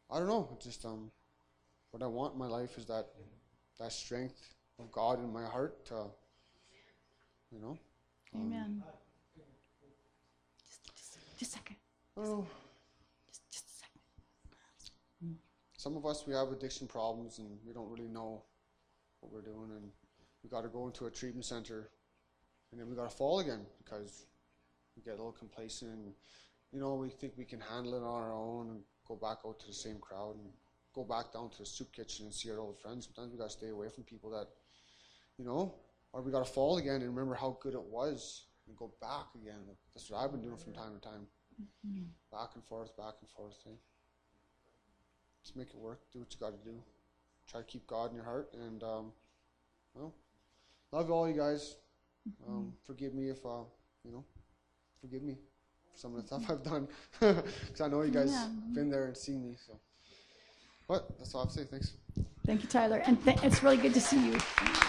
I don't know. Just what I want in my life is that strength of God in my heart to, you know. Amen. Just a second. Oh, Just a second. some of us, we have addiction problems and we don't really know what we're doing, and we got to go into a treatment center, and then we got to fall again because we get a little complacent, and we think we can handle it on our own and go back out to the same crowd and go back down to the soup kitchen and see our old friends. Sometimes we got to stay away from people that, or we got to fall again and remember how good it was and go back again. That's what I've been doing from time to time. Back and forth, eh? Just make it work. Do what you got to do. Try to keep God in your heart, and love all you guys. Forgive me if forgive me for some of the stuff I've done, because I know you guys been there and seen me. So, but that's all I have to say. Thanks. Thank you, Tyler, and it's really good to see you.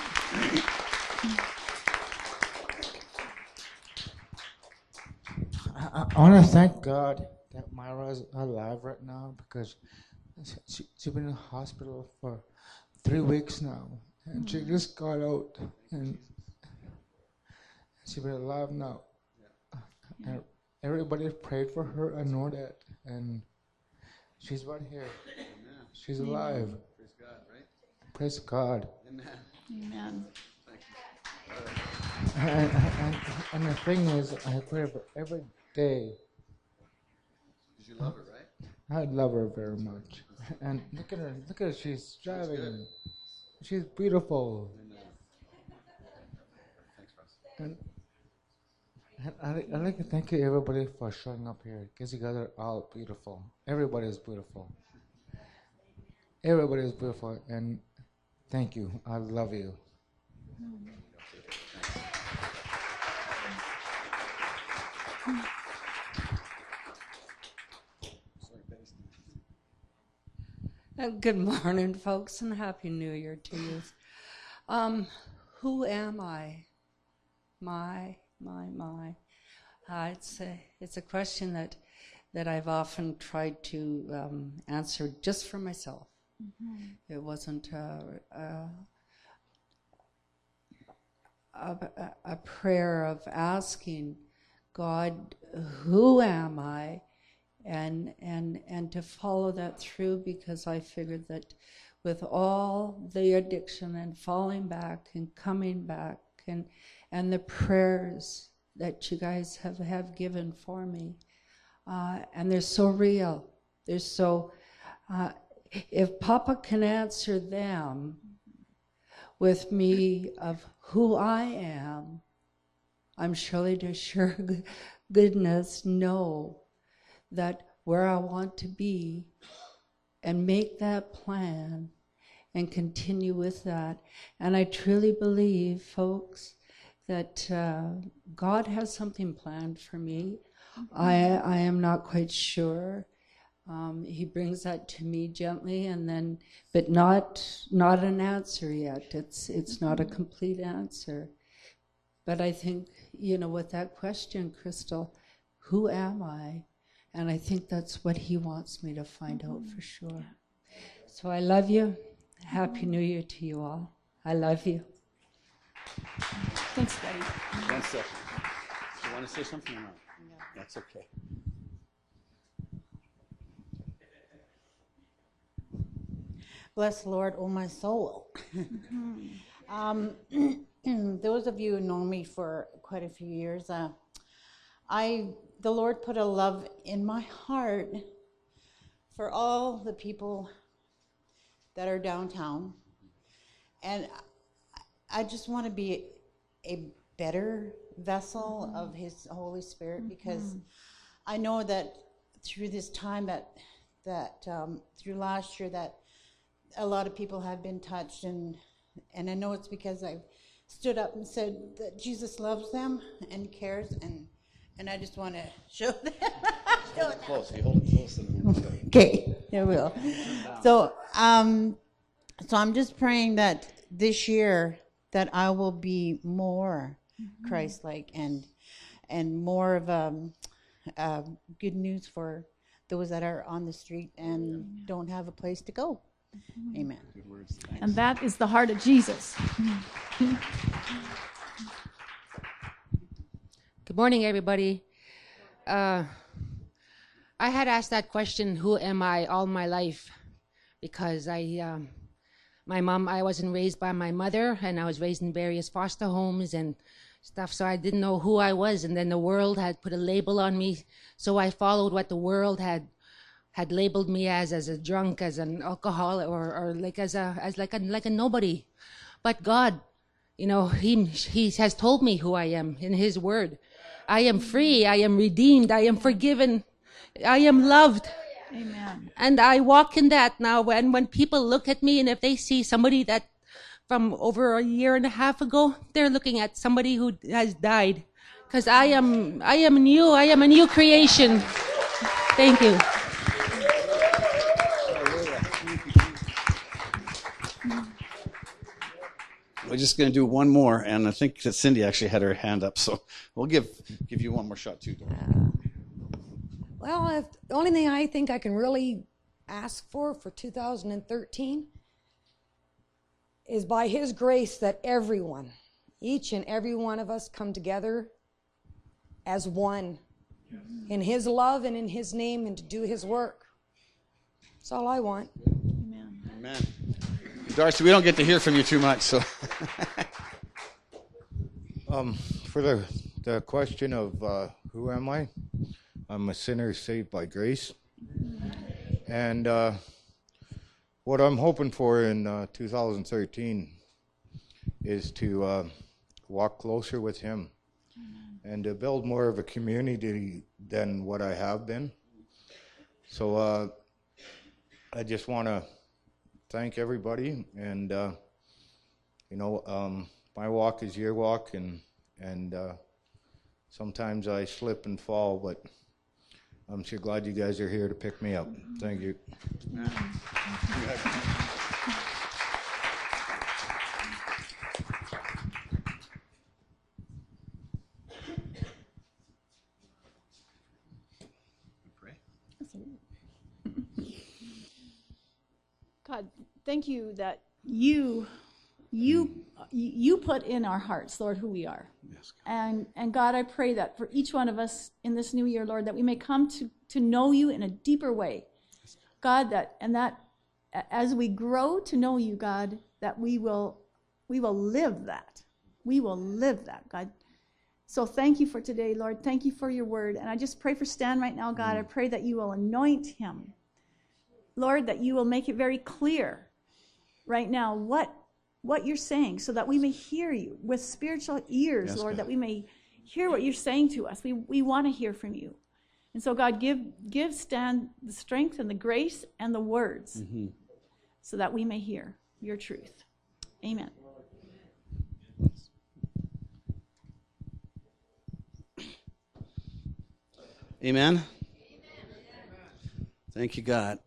I want to thank God that Myra is alive right now, because she's been in the hospital for 3 weeks now, and she just got out, and she's been alive now. And everybody prayed for her. I know that, and she's right here. Amen. She's alive. Praise God, right? Praise God. Amen. Amen. And the thing is, I pray for every day. Because you love her, right? I love her very much. And look at her, she's driving. She's beautiful. Amen. Thanks, Russ. And I'd like to thank you, everybody, for showing up here, because you guys are all beautiful. Everybody is beautiful. Everybody is beautiful, and thank you. I love you. Good morning, folks, and Happy New Year to you. Who am I? My. It's a question that I've often tried to answer just for myself. It wasn't a prayer of asking God, who am I? And to follow that through, because I figured that with all the addiction and falling back and coming back and the prayers that you guys have given for me, and they're so real, they're so, if Papa can answer them with me of who I am, I'm surely to sure goodness know that where I want to be, and make that plan and continue with that. And I truly believe, folks, that God has something planned for me. I am not quite sure. He brings that to me gently, and then, but not an answer yet. It's not a complete answer. But I think, with that question, Crystal, who am I? And I think that's what he wants me to find out for sure. So I love you. Happy New Year to you all. I love you. Thanks, Betty. 1 second. You want to say something or not? No. That's okay. Bless the Lord, oh my soul. Those of you who know me for quite a few years, the Lord put a love in my heart for all the people that are downtown. And I just want to be a better vessel of His Holy Spirit, because I know that through this time through last year, that a lot of people have been touched, and I know it's because I stood up and said that Jesus loves them and cares, and I just want to show them. Hold it close. You hold it close. Okay, there we go. So I'm just praying that this year that I will be more Christ-like and more of good news for those that are on the street and don't have a place to go. Amen. Good words. Thanks. And that is the heart of Jesus. Good morning, everybody. I had asked that question, who am I, all my life, because my mom, I wasn't raised by my mother, and I was raised in various foster homes and stuff, so I didn't know who I was, and then the world had put a label on me, so I followed what the world had labeled me as a drunk, as an alcoholic, or like as a nobody. But God, you know, He has told me who I am in His Word. I am free, I am redeemed, I am forgiven, I am loved. Amen. And I walk in that now. When people look at me, and if they see somebody that from over a year and a half ago, they're looking at somebody who has died. Because I am new, I am a new creation. Thank you. We're just going to do one more, and I think that Cindy actually had her hand up, so we'll give you one more shot too, Dora. Well, the only thing I think I can really ask for 2013 is by His grace that everyone, each and every one of us, come together as one in His love and in His name, and to do His work. That's all I want. Amen. Amen. Darcy, we don't get to hear from you too much, so. For the question of who am I? I'm a sinner saved by grace. And what I'm hoping for in 2013 is to walk closer with Him and to build more of a community than what I have been. So I just want to thank everybody, and my walk is your walk, and sometimes I slip and fall, but I'm sure glad you guys are here to pick me up. Thank you. God, thank you that you put in our hearts, Lord, who we are. Yes, And God, I pray that for each one of us in this new year, Lord, that we may come to know you in a deeper way. God, that as we grow to know you, God, that we will live that. We will live that, God. So thank you for today, Lord. Thank you for your word. And I just pray for Stan right now, God. I pray that you will anoint him. Lord, that you will make it very clear right now what you're saying, so that we may hear you with spiritual ears, Yes, Lord, God. that we may hear what you're saying to us. We want to hear from you. And so, God, give Stan the strength and the grace and the words so that we may hear your truth. Amen. Amen. Thank you, God.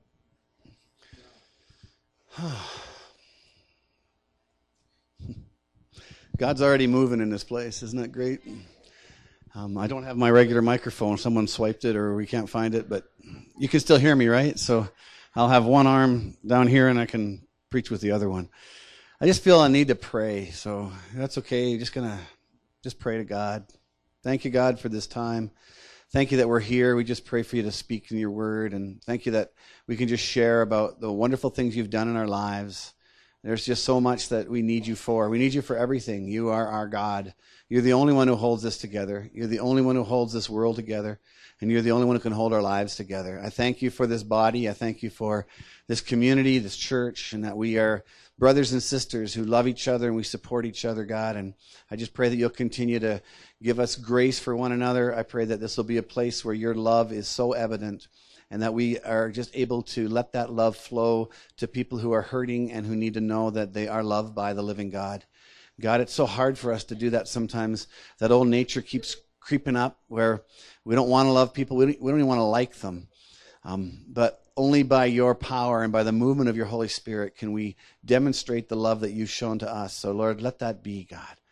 God's already moving in this place. Isn't that great? I don't have my regular microphone. Someone swiped it or we can't find it, but you can still hear me, right? So I'll have one arm down here and I can preach with the other one. I just feel I need to pray, so that's okay. Just going to pray to God. Thank you, God, for this time. Thank you that we're here. We just pray for you to speak in your word, and thank you that we can just share about the wonderful things you've done in our lives. There's just so much that we need you for. We need you for everything. You are our God. You're the only one who holds this together. You're the only one who holds this world together, and you're the only one who can hold our lives together. I thank you for this body. I thank you for this community, this church, and that we are brothers and sisters who love each other and we support each other, God. And I just pray that you'll continue to give us grace for one another. I pray that this will be a place where your love is so evident, and that we are just able to let that love flow to people who are hurting and who need to know that they are loved by the living God. God, it's so hard for us to do that sometimes. That old nature keeps creeping up where we don't want to love people. We don't even want to like them. But only by your power and by the movement of your Holy Spirit can we demonstrate the love that you've shown to us. So, Lord, let that be, God.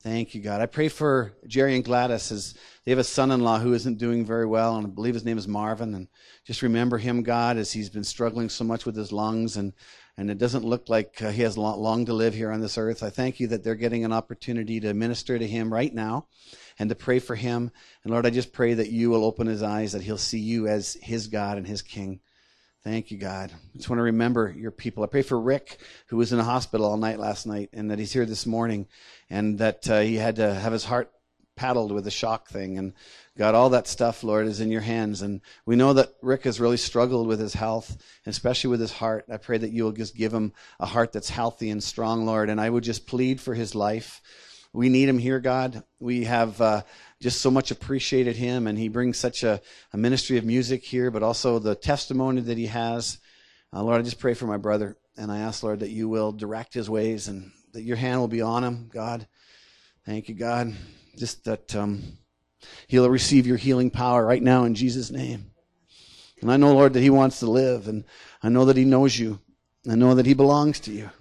Thank you, God. I pray for Jerry and Gladys as they have a son-in-law who isn't doing very well, and I believe his name is Marvin. And just remember him, God, as he's been struggling so much with his lungs, and it doesn't look like he has long to live here on this earth. I thank you that they're getting an opportunity to minister to him right now and to pray for him. And Lord, I just pray that you will open his eyes, that he'll see you as his God and his King. Thank you, God. I just want to remember your people. I pray for Rick, who was in a hospital all night last night, and that he's here this morning, and that he had to have his heart paddled with a shock thing. And God, all that stuff, Lord, is in your hands. And we know that Rick has really struggled with his health, and especially with his heart. I pray that you will just give him a heart that's healthy and strong, Lord. And I would just plead for his life. We need him here, God. We have just so much appreciated him, and he brings such a ministry of music here, but also the testimony that he has. Lord, I just pray for my brother, and I ask, Lord, that you will direct his ways and that your hand will be on him, God. Thank you, God. Just that he'll receive your healing power right now in Jesus' name. And I know, Lord, that he wants to live, and I know that he knows you. I know that he belongs to you.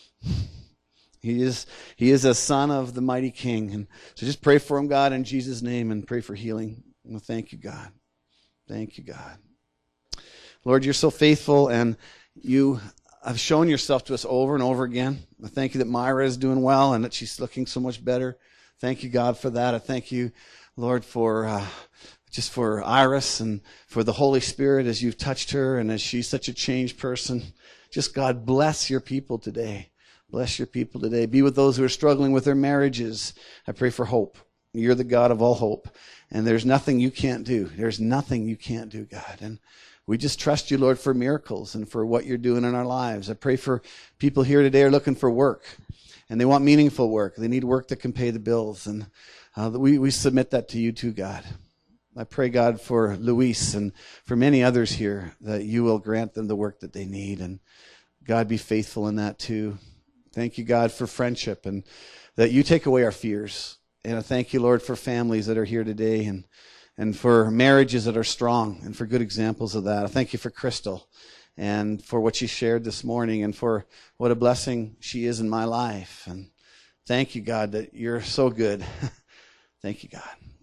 He is a son of the mighty King. And so just pray for him, God, in Jesus' name, and pray for healing. Well, thank you, God. Thank you, God. Lord, you're so faithful, and you have shown yourself to us over and over again. I thank you that Myra is doing well and that she's looking so much better. Thank you, God, for that. I thank you, Lord, for just for Iris and for the Holy Spirit as you've touched her and as she's such a changed person. Just, God, bless your people today. Bless your people today. Be with those who are struggling with their marriages. I pray for hope. You're the God of all hope. And there's nothing you can't do. There's nothing you can't do, God. And we just trust you, Lord, for miracles and for what you're doing in our lives. I pray for people here today who are looking for work. And they want meaningful work. They need work that can pay the bills. And we submit that to you too, God. I pray, God, for Luis and for many others here that you will grant them the work that they need. And God, be faithful in that too. Thank you, God, for friendship and that you take away our fears. And I thank you, Lord, for families that are here today and for marriages that are strong and for good examples of that. I thank you for Crystal and for what she shared this morning and for what a blessing she is in my life. And thank you, God, that you're so good. Thank you,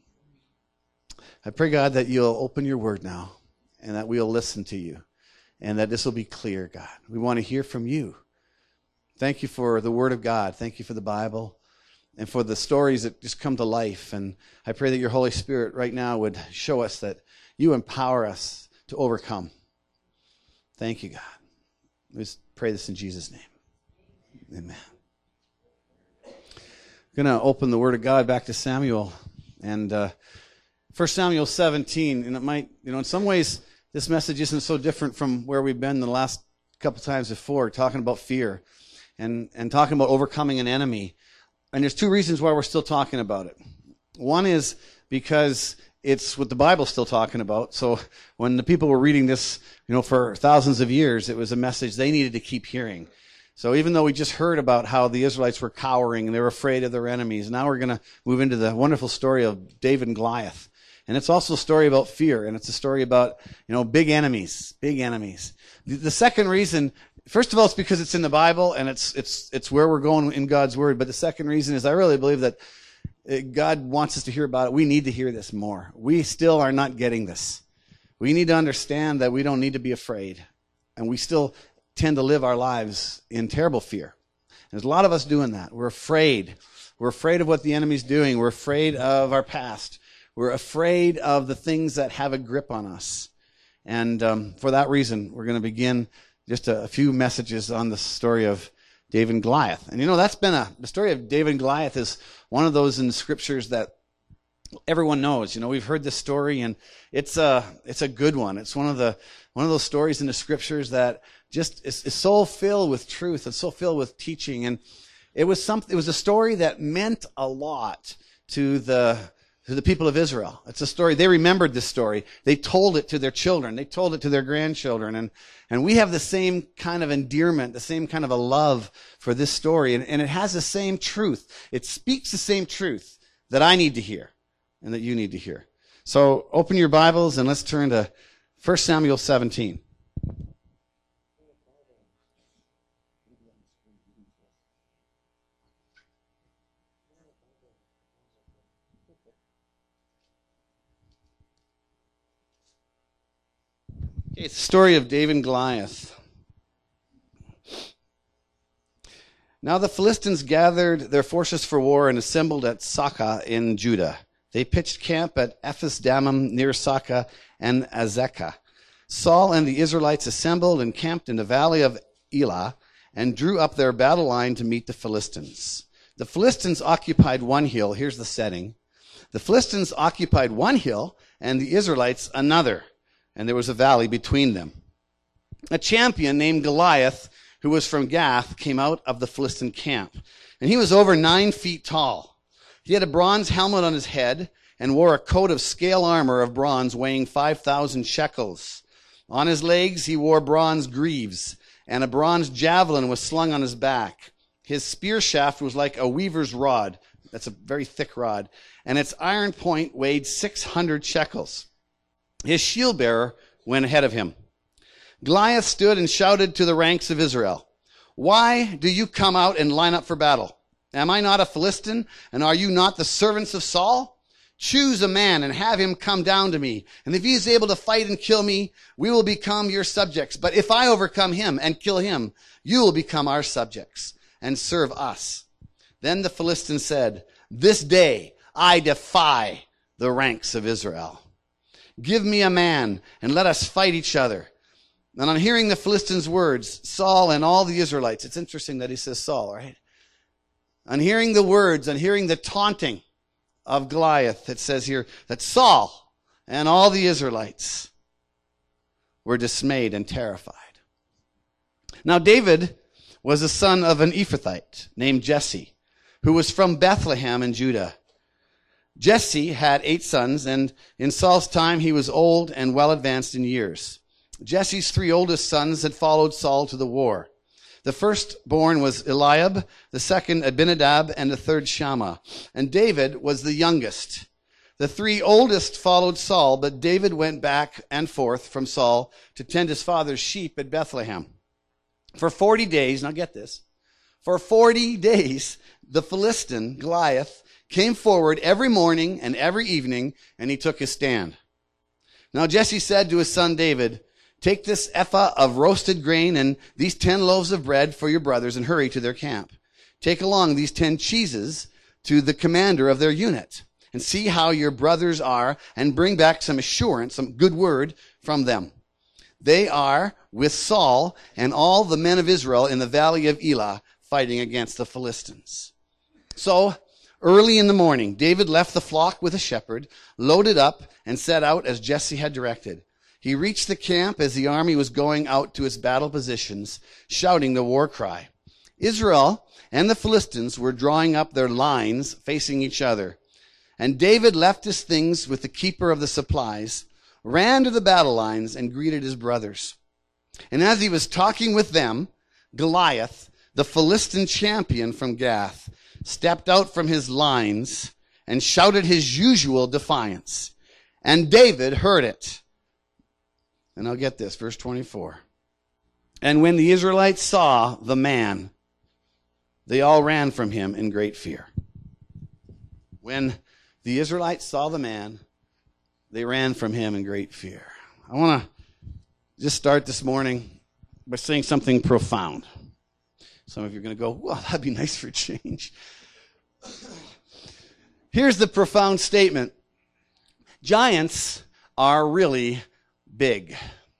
God. I pray, God, that you'll open your word now and that we'll listen to you and that this will be clear, God. We want to hear from you. Thank you for the Word of God. Thank you for the Bible and for the stories that just come to life. And I pray that your Holy Spirit right now would show us that you empower us to overcome. Thank you, God. We just pray this in Jesus' name. Amen. I'm going to open the Word of God back to Samuel and 1 Samuel 17. And it might, in some ways, this message isn't so different from where we've been the last couple times before, talking about fear. And talking about overcoming an enemy. And there's two reasons why we're still talking about it. One is because it's what the Bible's still talking about. So when the people were reading this, for thousands of years, it was a message they needed to keep hearing. So even though we just heard about how the Israelites were cowering and they were afraid of their enemies, now we're going to move into the wonderful story of David and Goliath. And it's also a story about fear, and it's a story about, big enemies, big enemies. The second reason, first of all, it's because it's in the Bible and it's where we're going in God's Word. But the second reason is I really believe that God wants us to hear about it. We need to hear this more. We still are not getting this. We need to understand that we don't need to be afraid. And we still tend to live our lives in terrible fear. There's a lot of us doing that. We're afraid. We're afraid of what the enemy's doing. We're afraid of our past. We're afraid of the things that have a grip on us. And for that reason, we're going to begin just a few messages on the story of David and Goliath. And that's been the story of David and Goliath is one of those in the scriptures that everyone knows. We've heard this story and it's a good one. It's one of those stories in the scriptures that just is so filled with truth and so filled with teaching. And it was a story that meant a lot to the people of Israel. It's a story. They remembered this story. They told it to their children. They told it to their grandchildren. And we have the same kind of endearment, the same kind of a love for this story. And it has the same truth. It speaks the same truth that I need to hear and that you need to hear. So open your Bibles and let's turn to 1 Samuel 17. It's the story of David and Goliath. Now the Philistines gathered their forces for war and assembled at Socoh in Judah. They pitched camp at Ephes-dammim near Socoh and Azekah. Saul and the Israelites assembled and camped in the valley of Elah and drew up their battle line to meet the Philistines. The Philistines occupied one hill. Here's the setting. The Philistines occupied one hill and the Israelites another, and there was a valley between them. A champion named Goliath, who was from Gath, came out of the Philistine camp, and he was over 9 feet tall. He had a bronze helmet on his head and wore a coat of scale armor of bronze weighing 5,000 shekels. On his legs he wore bronze greaves, and a bronze javelin was slung on his back. His spear shaft was like a weaver's rod. That's a very thick rod. And its iron point weighed 600 shekels. His shield bearer went ahead of him. Goliath stood and shouted to the ranks of Israel, "Why do you come out and line up for battle? Am I not a Philistine, and are you not the servants of Saul? Choose a man and have him come down to me. And if he is able to fight and kill me, we will become your subjects. But if I overcome him and kill him, you will become our subjects and serve us." Then the Philistine said, "This day I defy the ranks of Israel. Give me a man and let us fight each other." And on hearing the Philistines' words, Saul and all the Israelites, it's interesting that he says Saul, right? On hearing the words, on hearing the taunting of Goliath, it says here that Saul and all the Israelites were dismayed and terrified. Now David was the son of an Ephrathite named Jesse, who was from Bethlehem in Judah. Jesse had 8 sons, and in Saul's time he was old and well advanced in years. Jesse's 3 oldest sons had followed Saul to the war. The firstborn was Eliab, the second Abinadab, and the third Shammah. And David was the youngest. The 3 oldest followed Saul, but David went back and forth from Saul to tend his father's sheep at Bethlehem. For 40 days, now get this, for 40 days, the Philistine, Goliath, came forward every morning and every evening, and he took his stand. Now Jesse said to his son David, "Take this ephah of roasted grain and these 10 loaves of bread for your brothers and hurry to their camp. Take along these 10 cheeses to the commander of their unit and see how your brothers are and bring back some assurance, some good word from them. They are with Saul and all the men of Israel in the valley of Elah fighting against the Philistines." So early in the morning, David left the flock with a shepherd, loaded up, and set out as Jesse had directed. He reached the camp as the army was going out to its battle positions, shouting the war cry. Israel and the Philistines were drawing up their lines facing each other. And David left his things with the keeper of the supplies, ran to the battle lines, and greeted his brothers. And as he was talking with them, Goliath, the Philistine champion from Gath, stepped out from his lines and shouted his usual defiance. And David heard it. And I'll get this, verse 24. And when the Israelites saw the man, they all ran from him in great fear. When the Israelites saw the man, they ran from him in great fear. I want to just start this morning by saying something profound. Some of you are going to go, "Well, that'd be nice for a change." Here's the profound statement. Giants are really big.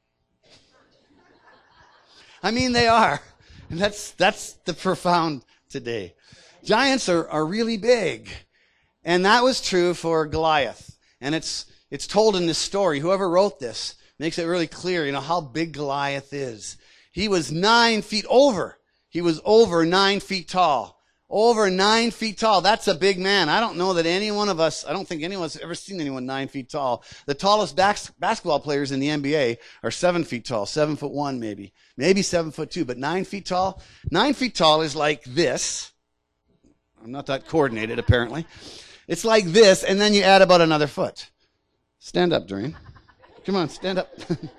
I mean, they are. And that's the profound today. Giants are really big. And that was true for Goliath. And it's told in this story. Whoever wrote this makes it really clear, how big Goliath is. He was 9 feet over. He was over 9 feet tall. Over 9 feet tall. That's a big man. I don't know that any one of us, I don't think anyone's ever seen anyone 9 feet tall. The tallest basketball players in the NBA are 7 feet tall, 7'1" maybe. Maybe 7'2", but 9 feet tall. 9 feet tall is like this. I'm not that coordinated, apparently. It's like this, and then you add about another foot. Stand up, Doreen. Come on, stand up.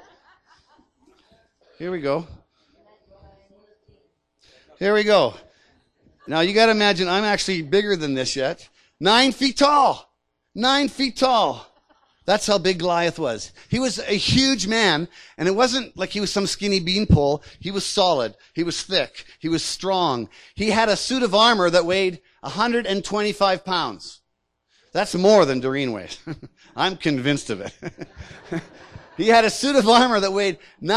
Here we go. Here we go. Now, you got to imagine, I'm actually bigger than this yet. 9 feet tall. 9 feet tall. That's how big Goliath was. He was a huge man, and it wasn't like he was some skinny beanpole. He was solid. He was thick. He was strong. He had a suit of armor that weighed 125 pounds. That's more than Doreen weighs. I'm convinced of it. He had a suit of armor that weighed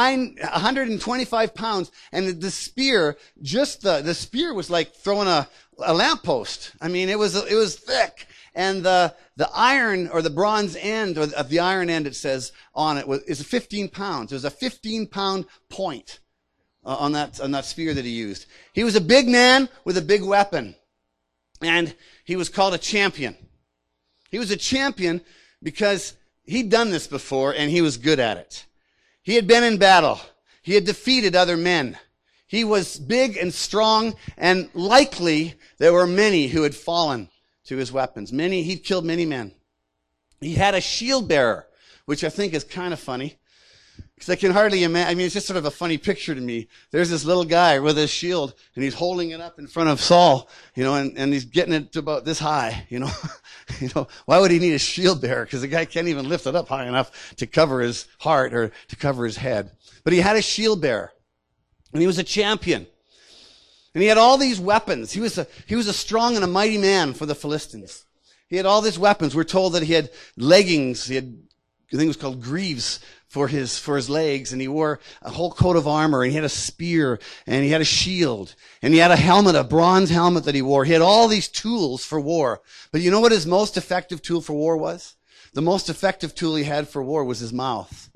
125 pounds, and the spear, just the spear was like throwing a lamppost. I mean, it was thick. And the iron or the bronze end, or of the iron end, it says on it, is 15 pounds. It was a 15-pound point on that spear that he used. He was a big man with a big weapon. And he was called a champion. He was a champion because he'd done this before and he was good at it. He had been in battle. He had defeated other men. He was big and strong, and likely there were many who had fallen to his weapons. He'd killed many men. He had a shield bearer, which I think is kind of funny, because I can hardly imagine. I mean, it's just sort of a funny picture to me. There's this little guy with his shield, and he's holding it up in front of Saul, and he's getting it to about this high, Why would he need a shield bearer? Because the guy can't even lift it up high enough to cover his heart or to cover his head. But he had a shield bearer, and he was a champion. And he had all these weapons. He was a strong and a mighty man for the Philistines. He had all these weapons. We're told that he had leggings. He had, I think it was called greaves for his legs. And he wore a whole coat of armor. And he had a spear. And he had a shield. And he had a helmet, a bronze helmet that he wore. He had all these tools for war. But you know what his most effective tool for war was? The most effective tool he had for war was his mouth.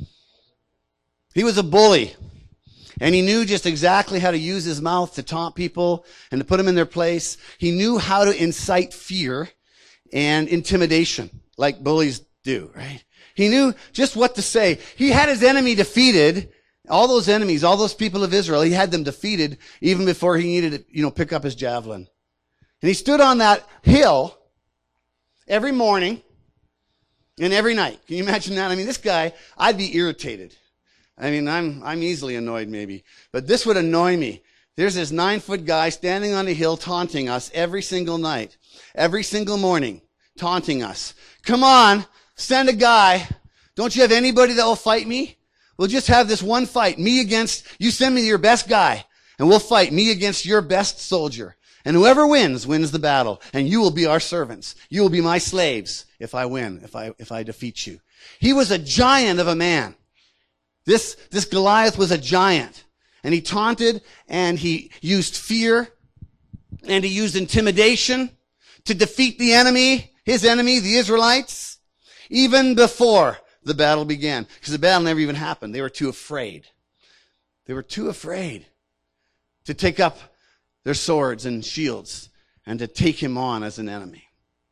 He was a bully. And he knew just exactly how to use his mouth to taunt people and to put them in their place. He knew how to incite fear and intimidation, like bullies do, right? He knew just what to say. He had his enemy defeated. All those enemies, all those people of Israel, he had them defeated even before he needed to, pick up his javelin. And he stood on that hill every morning and every night. Can you imagine that? I mean, this guy, I'd be irritated. I mean, I'm easily annoyed maybe, but this would annoy me. There's this 9-foot guy standing on a hill taunting us every single night, every single morning, taunting us. Come on, send a guy. Don't you have anybody that will fight me? We'll just have this one fight, you send me your best guy, and we'll fight me against your best soldier. And whoever wins the battle, and you will be our servants. You will be my slaves if I win, if I defeat you. He was a giant of a man. This Goliath was a giant, and he taunted, and he used fear, and he used intimidation to defeat the enemy, his enemy, the Israelites, even before the battle began. Because the battle never even happened. They were too afraid. They were too afraid to take up their swords and shields and to take him on as an enemy.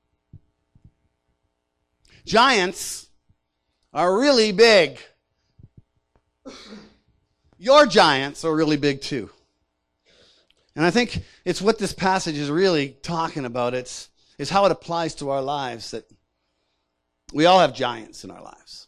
Giants are really big. Your giants are really big too. And I think it's what this passage is really talking about. It's how it applies to our lives, that we all have giants in our lives.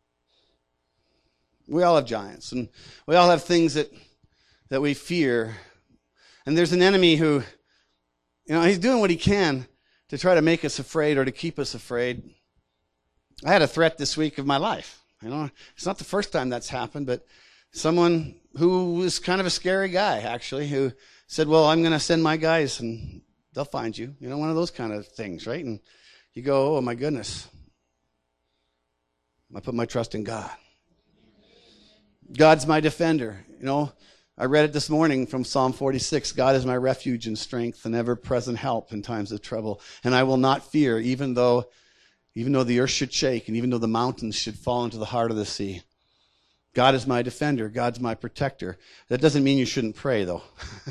We all have giants, and we all have things that we fear. And there's an enemy who, he's doing what he can to try to make us afraid or to keep us afraid. I had a threat this week of my life. It's not the first time that's happened, but someone who was kind of a scary guy, actually, who said, well, I'm going to send my guys and they'll find you. One of those kind of things, right? And you go, oh my goodness. I put my trust in God. God's my defender. I read it this morning from Psalm 46. God is my refuge and strength and ever-present help in times of trouble. And I will not fear, even though the earth should shake and even though the mountains should fall into the heart of the sea. God is my defender. God's my protector. That doesn't mean you shouldn't pray, though.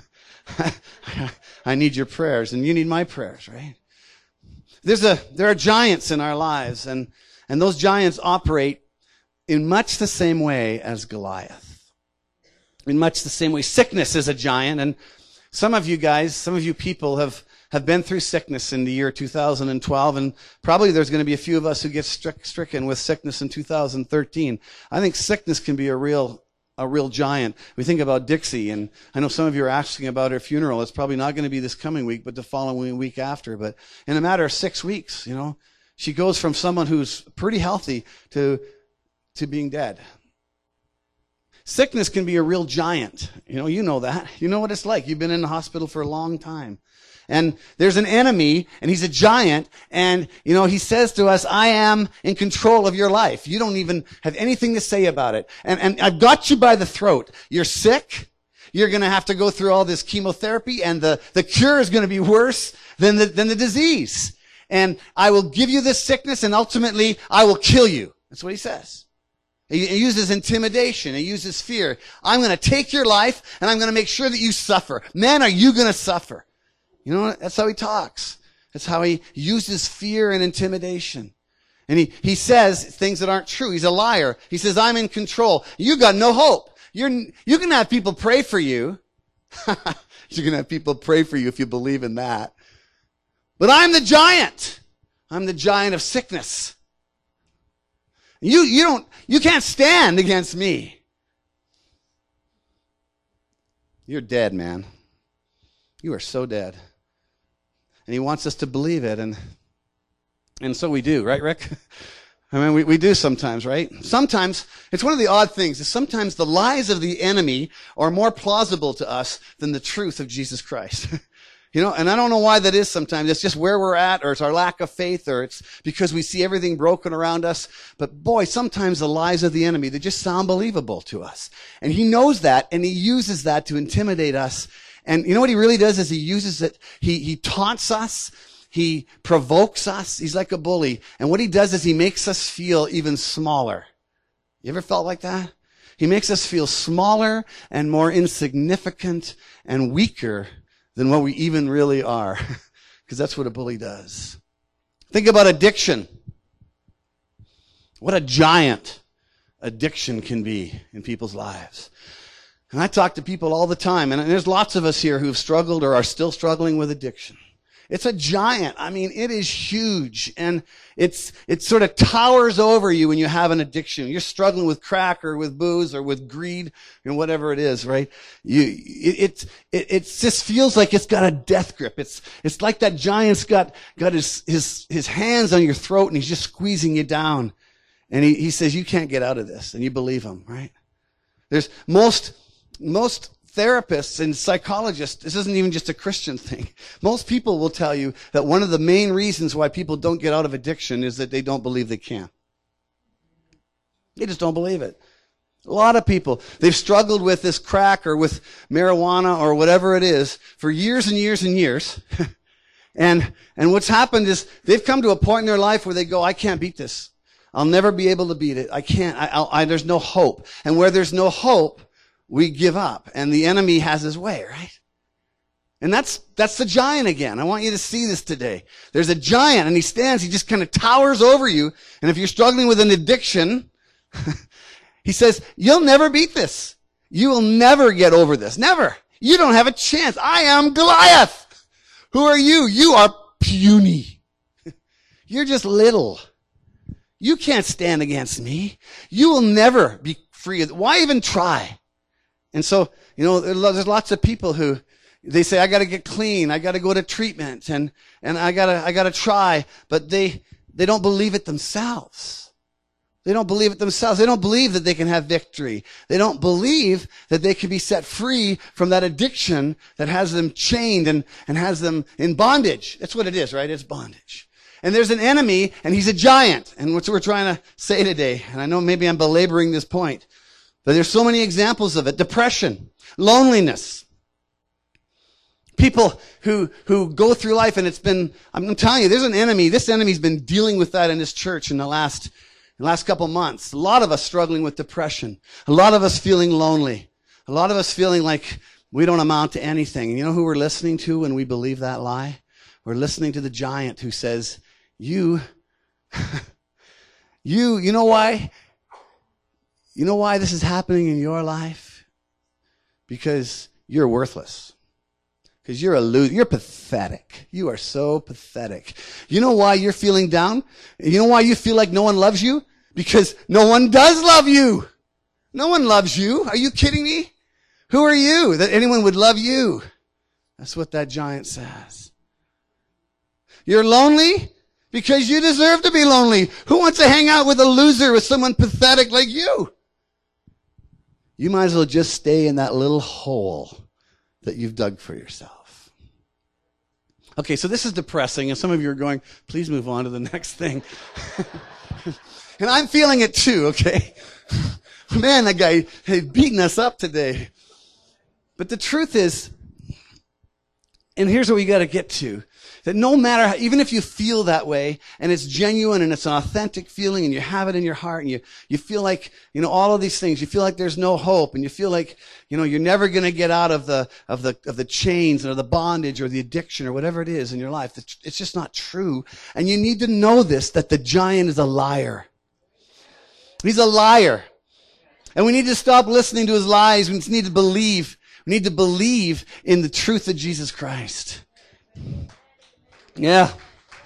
I need your prayers, and you need my prayers, right? There are giants in our lives, and those giants operate in much the same way as Goliath. In much the same way. Sickness is a giant, and some of you people have been through sickness in the year 2012, and probably there's going to be a few of us who get stricken with sickness in 2013. I think sickness can be a real giant. We think about Dixie, and I know some of you are asking about her funeral. It's probably not going to be this coming week, but the following week after. But in a matter of 6 weeks, She goes from someone who's pretty healthy to being dead. Sickness can be a real giant. You know that. You know what it's like. You've been in the hospital for a long time. And there's an enemy, and he's a giant, and, he says to us, I am in control of your life. You don't even have anything to say about it. And I've got you by the throat. You're sick. You're going to have to go through all this chemotherapy, and the cure is going to be worse than the disease. And I will give you this sickness, and ultimately, I will kill you. That's what he says. He uses intimidation. He uses fear. I'm going to take your life, and I'm going to make sure that you suffer. Man, are you going to suffer? That's how he talks. That's how he uses fear and intimidation. And he says things that aren't true. He's a liar. He says, I'm in control. You got no hope. You can have people pray for you. You can have people pray for you if you believe in that. But I'm the giant. I'm the giant of sickness. You can't stand against me. You're dead, man. You are so dead. And he wants us to believe it, and so we do, right, Rick? I mean, we do sometimes, right? Sometimes, it's one of the odd things, is sometimes the lies of the enemy are more plausible to us than the truth of Jesus Christ. And I don't know why that is sometimes. It's just where we're at, or it's our lack of faith, or it's because we see everything broken around us. But boy, sometimes the lies of the enemy, they just sound believable to us. And he knows that, and he uses that to intimidate us. And you know what he really does is he uses it, he taunts us, he provokes us, he's like a bully. And what he does is he makes us feel even smaller. You ever felt like that? He makes us feel smaller and more insignificant and weaker than what we even really are. Because that's what a bully does. Think about addiction. What a giant addiction can be in people's lives. And I talk to people all the time, and there's lots of us here who've struggled or are still struggling with addiction. It's a giant. I mean, it is huge, and it sort of towers over you when you have an addiction. You're struggling with crack or with booze or with greed and whatever it is, right? It just feels like it's got a death grip. It's like that giant's got his hands on your throat, and he's just squeezing you down. And he says, you can't get out of this, and you believe him, right? There's most therapists and psychologists, this isn't even just a Christian thing. Most people will tell you that one of the main reasons why people don't get out of addiction is that they don't believe they can. They just don't believe it. A lot of people, they've struggled with this crack or with marijuana or whatever it is for years and years and years. And what's happened is they've come to a point in their life where they go, I can't beat this. I'll never be able to beat it. I can't. There's no hope. And where there's no hope, we give up, and the enemy has his way, right? And that's the giant again. I want you to see this today. There's a giant, and he just kind of towers over you. And if you're struggling with an addiction, he says, you'll never beat this. You will never get over this. Never. You don't have a chance. I am Goliath. Who are you? You are puny. You're just little. You can't stand against me. You will never be free. Why even try? And so, there's lots of people who, they say, I gotta get clean, I gotta go to treatment, and I gotta try, but they don't believe it themselves. They don't believe it themselves. They don't believe that they can have victory. They don't believe that they can be set free from that addiction that has them chained and has them in bondage. That's what it is, right? It's bondage. And there's an enemy, and he's a giant. And what we're trying to say today, and I know maybe I'm belaboring this point, but there's so many examples of it. Depression, loneliness. People who go through life, and I'm telling you, there's an enemy. This enemy's been dealing with that in this church in the last couple months. A lot of us struggling with depression. A lot of us feeling lonely. A lot of us feeling like we don't amount to anything. And you know who we're listening to when we believe that lie? We're listening to the giant who says, you know why? You know why this is happening in your life? Because you're worthless. Because you're a loser. You're pathetic. You are so pathetic. You know why you're feeling down? You know why you feel like no one loves you? Because no one does love you. No one loves you. Are you kidding me? Who are you that anyone would love you? That's what that giant says. You're lonely. Because you deserve to be lonely. Who wants to hang out with a loser, with someone pathetic like you? You might as well just stay in that little hole that you've dug for yourself. Okay, so this is depressing, and some of you are going, please move on to the next thing. And I'm feeling it too, okay? Man, that guy had beaten us up today. But the truth is, and here's what we got to get to, that no matter how, even if you feel that way, and it's genuine and it's an authentic feeling, and you have it in your heart, and you feel like, all of these things, you feel like there's no hope, and you feel like, you're never going to get out of the chains or the bondage or the addiction or whatever it is in your life. It's just not true. And you need to know this, that the giant is a liar. He's a liar. And we need to stop listening to his lies. We need to believe. We need to believe in the truth of Jesus Christ. Yeah.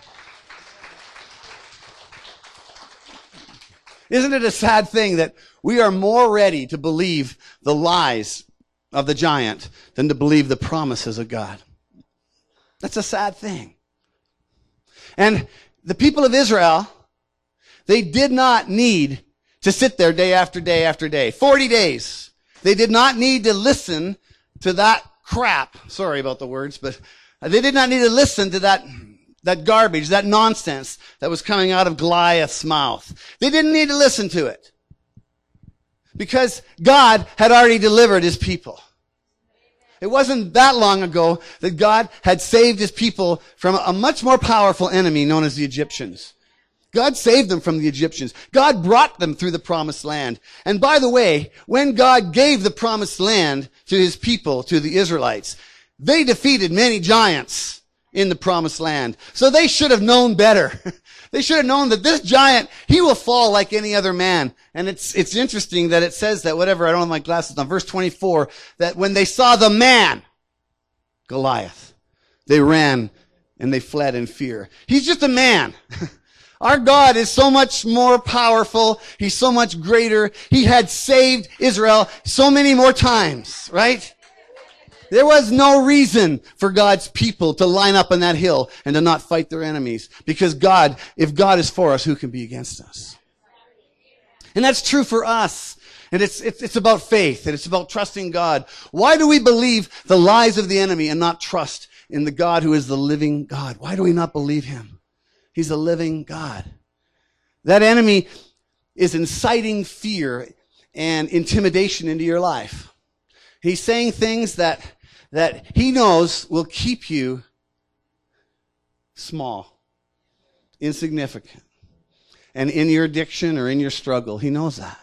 Isn't it a sad thing that we are more ready to believe the lies of the giant than to believe the promises of God? That's a sad thing. And the people of Israel, they did not need to sit there day after day after day. 40 days. They did not need to listen to that crap. Sorry about the words, but they did not need to listen to that garbage, that nonsense that was coming out of Goliath's mouth. They didn't need to listen to it. Because God had already delivered his people. It wasn't that long ago that God had saved his people from a much more powerful enemy known as the Egyptians. God saved them from the Egyptians. God brought them through the promised land. And by the way, when God gave the promised land to his people, to the Israelites, they defeated many giants in the promised land. So they should have known better. They should have known that this giant, he will fall like any other man. And it's interesting that it says that, whatever, I don't have my glasses on, verse 24, that when they saw the man, Goliath, they ran and they fled in fear. He's just a man. Our God is so much more powerful. He's so much greater. He had saved Israel so many more times, right? There was no reason for God's people to line up on that hill and to not fight their enemies. Because God, if God is for us, who can be against us? And that's true for us. And it's about faith, and it's about trusting God. Why do we believe the lies of the enemy and not trust in the God who is the living God? Why do we not believe him? He's a living God. That enemy is inciting fear and intimidation into your life. He's saying things that he knows will keep you small, insignificant, and in your addiction or in your struggle. He knows that.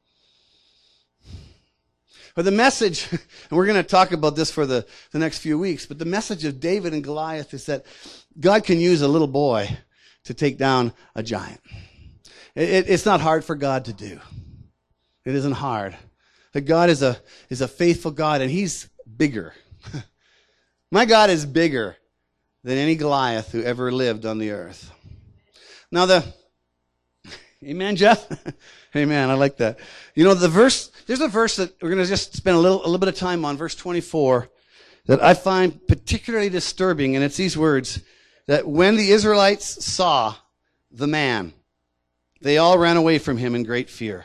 But the message, and we're going to talk about this for the next few weeks, but the message of David and Goliath is that God can use a little boy to take down a giant. It's not hard for God to do. It isn't hard. That God is a faithful God, and he's bigger. My God is bigger than any Goliath who ever lived on the earth. Now amen, Jeff? Amen, I like that. There's a verse that we're going to just spend a little bit of time on, verse 24, that I find particularly disturbing, and it's these words, that when the Israelites saw the man, they all ran away from him in great fear.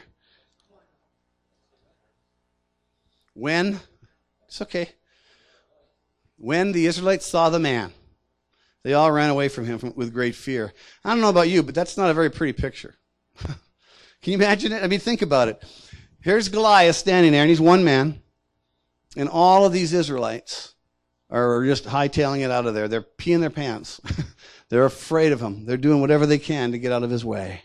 It's okay. When the Israelites saw the man, they all ran away from him with great fear. I don't know about you, but that's not a very pretty picture. Can you imagine it? I mean, think about it. Here's Goliath standing there, and he's one man, and all of these Israelites are just hightailing it out of there. They're peeing their pants. They're afraid of him. They're doing whatever they can to get out of his way.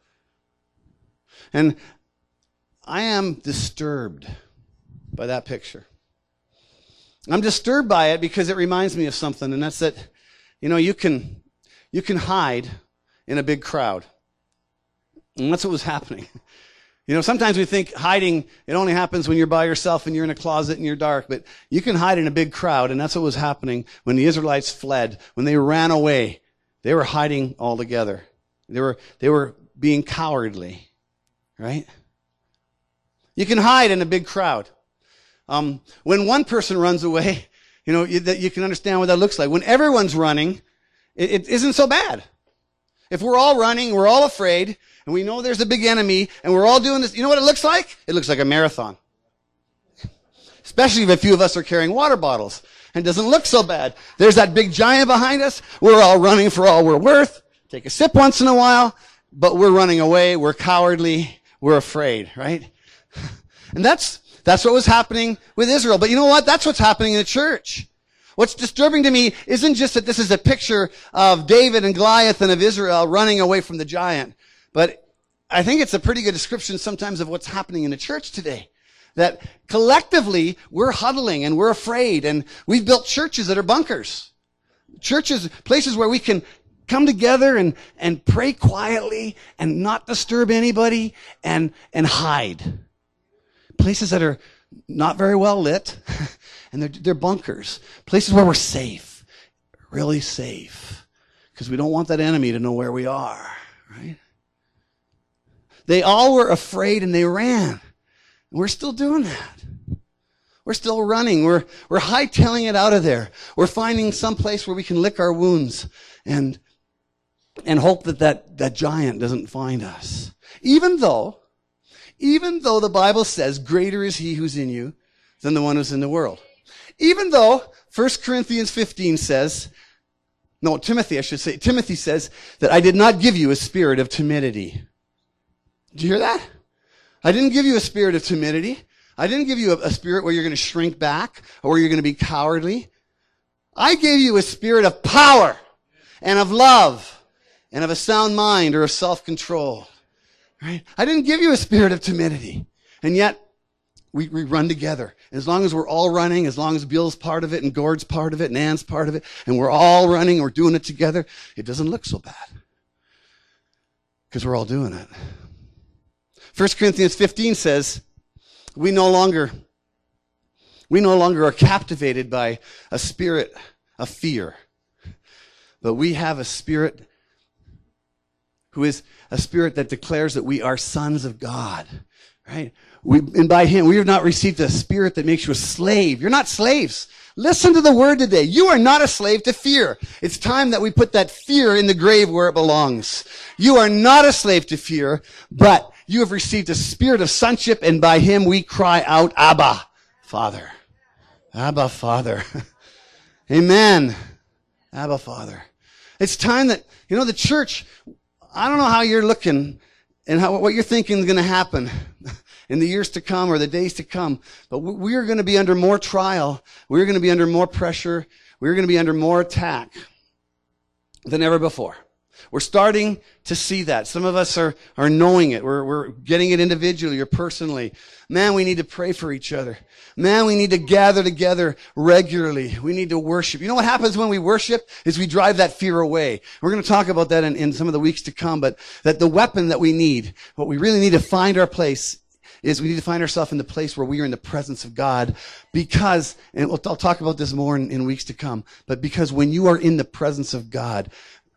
And I am disturbed by that picture. I'm disturbed by it because it reminds me of something, and that's that, you can hide in a big crowd. And that's what was happening. Sometimes we think hiding, it only happens when you're by yourself and you're in a closet and you're dark, but you can hide in a big crowd, and that's what was happening when the Israelites fled. When they ran away, they were hiding all together. They were being cowardly, right? You can hide in a big crowd. When one person runs away, you can understand what that looks like. When everyone's running, it isn't so bad. If we're all running, we're all afraid, and we know there's a big enemy, and we're all doing this, you know what it looks like? It looks like a marathon. Especially if a few of us are carrying water bottles. And it doesn't look so bad. There's that big giant behind us. We're all running for all we're worth. Take a sip once in a while, but we're running away. We're cowardly. We're afraid, right? And that's what was happening with Israel. But you know what? That's what's happening in the church. What's disturbing to me isn't just that this is a picture of David and Goliath and of Israel running away from the giant, but I think it's a pretty good description sometimes of what's happening in the church today. That collectively, we're huddling and we're afraid, and we've built churches that are bunkers. Churches, places where we can come together and pray quietly and not disturb anybody and hide. Places that are not very well lit, and they're bunkers. Places where we're safe, really safe, because we don't want that enemy to know where we are, right? They all were afraid and they ran. We're still doing that. We're still running. We're hightailing it out of there. We're finding some place where we can lick our wounds and hope that giant doesn't find us. Even though the Bible says greater is he who's in you than the one who's in the world. Even though 1 Corinthians 15 says, no, Timothy, I should say, Timothy says that I did not give you a spirit of timidity. Did you hear that? I didn't give you a spirit of timidity. I didn't give you a spirit where you're going to shrink back or where you're going to be cowardly. I gave you a spirit of power and of love and of a sound mind or of self-control. Right? I didn't give you a spirit of timidity. And yet, we run together. As long as we're all running, as long as Bill's part of it and Gord's part of it and Ann's part of it, and we're all running, we're doing it together, it doesn't look so bad. Because we're all doing it. 1 Corinthians 15 says, we no longer are captivated by a spirit of fear, but we have a spirit who is a spirit that declares that we are sons of God, right? And by him, we have not received a spirit that makes you a slave. You're not slaves. Listen to the word today. You are not a slave to fear. It's time that we put that fear in the grave where it belongs. You are not a slave to fear, but you have received a spirit of sonship, and by him we cry out, Abba, Father. Abba, Father. Amen. Abba, Father. It's time that, the church, I don't know how you're looking and what you're thinking is going to happen in the years to come or the days to come, but we are going to be under more trial. We're going to be under more pressure. We're going to be under more attack than ever before. We're starting to see that. Some of us are knowing it. We're getting it individually or personally. Man, we need to pray for each other. Man, we need to gather together regularly. We need to worship. You know what happens when we worship is we drive that fear away. We're going to talk about that in some of the weeks to come, but that the weapon that we need, what we really need to find our place is we need to find ourselves in the place where we are in the presence of God because, and I'll talk about this more in weeks to come, but because when you are in the presence of God,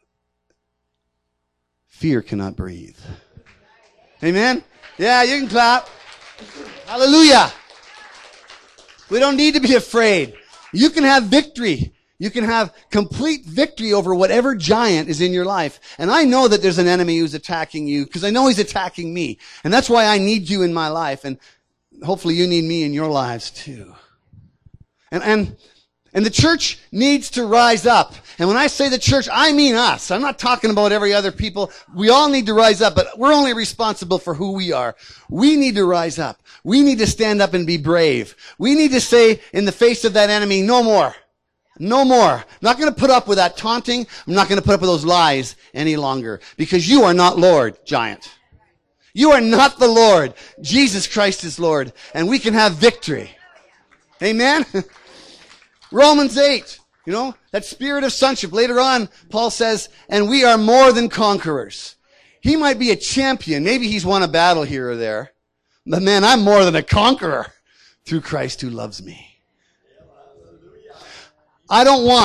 fear cannot breathe. Amen? Yeah, you can clap. Hallelujah. We don't need to be afraid. You can have victory. You can have complete victory over whatever giant is in your life. And I know that there's an enemy who's attacking you because I know he's attacking me. And that's why I need you in my life. And hopefully you need me in your lives too. And the church needs to rise up. And when I say the church, I mean us. I'm not talking about every other people. We all need to rise up, but we're only responsible for who we are. We need to rise up. We need to stand up and be brave. We need to say in the face of that enemy, no more. No more. I'm not going to put up with that taunting. I'm not going to put up with those lies any longer because you are not Lord, giant. You are not the Lord. Jesus Christ is Lord, and we can have victory. Amen? Romans 8, that spirit of sonship. Later on, Paul says, and we are more than conquerors. He might be a champion. Maybe he's won a battle here or there. But man, I'm more than a conqueror through Christ who loves me. I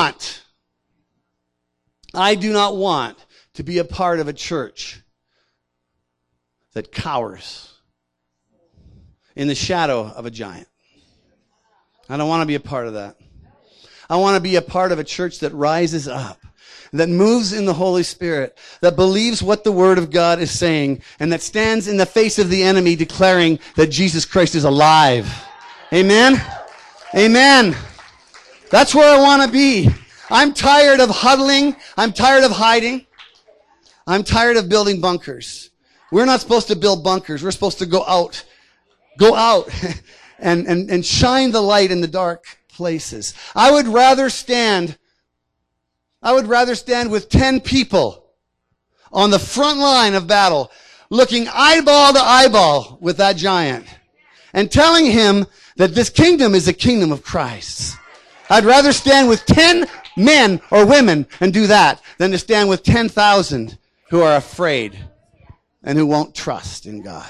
do not want to be a part of a church that cowers in the shadow of a giant. I don't want to be a part of that. I want to be a part of a church that rises up. that moves in the Holy Spirit, that believes what the Word of God is saying, and that stands in the face of the enemy declaring that Jesus Christ is alive. Amen? Amen. That's where I want to be. I'm tired of huddling. I'm tired of hiding. I'm tired of building bunkers. We're not supposed to build bunkers. We're supposed to go out and shine the light in the dark places. I would rather stand with 10 people on the front line of battle, looking eyeball to eyeball with that giant and telling him that this kingdom is a kingdom of Christ. I'd rather stand with 10 men or women and do that than to stand with 10,000 who are afraid and who won't trust in God.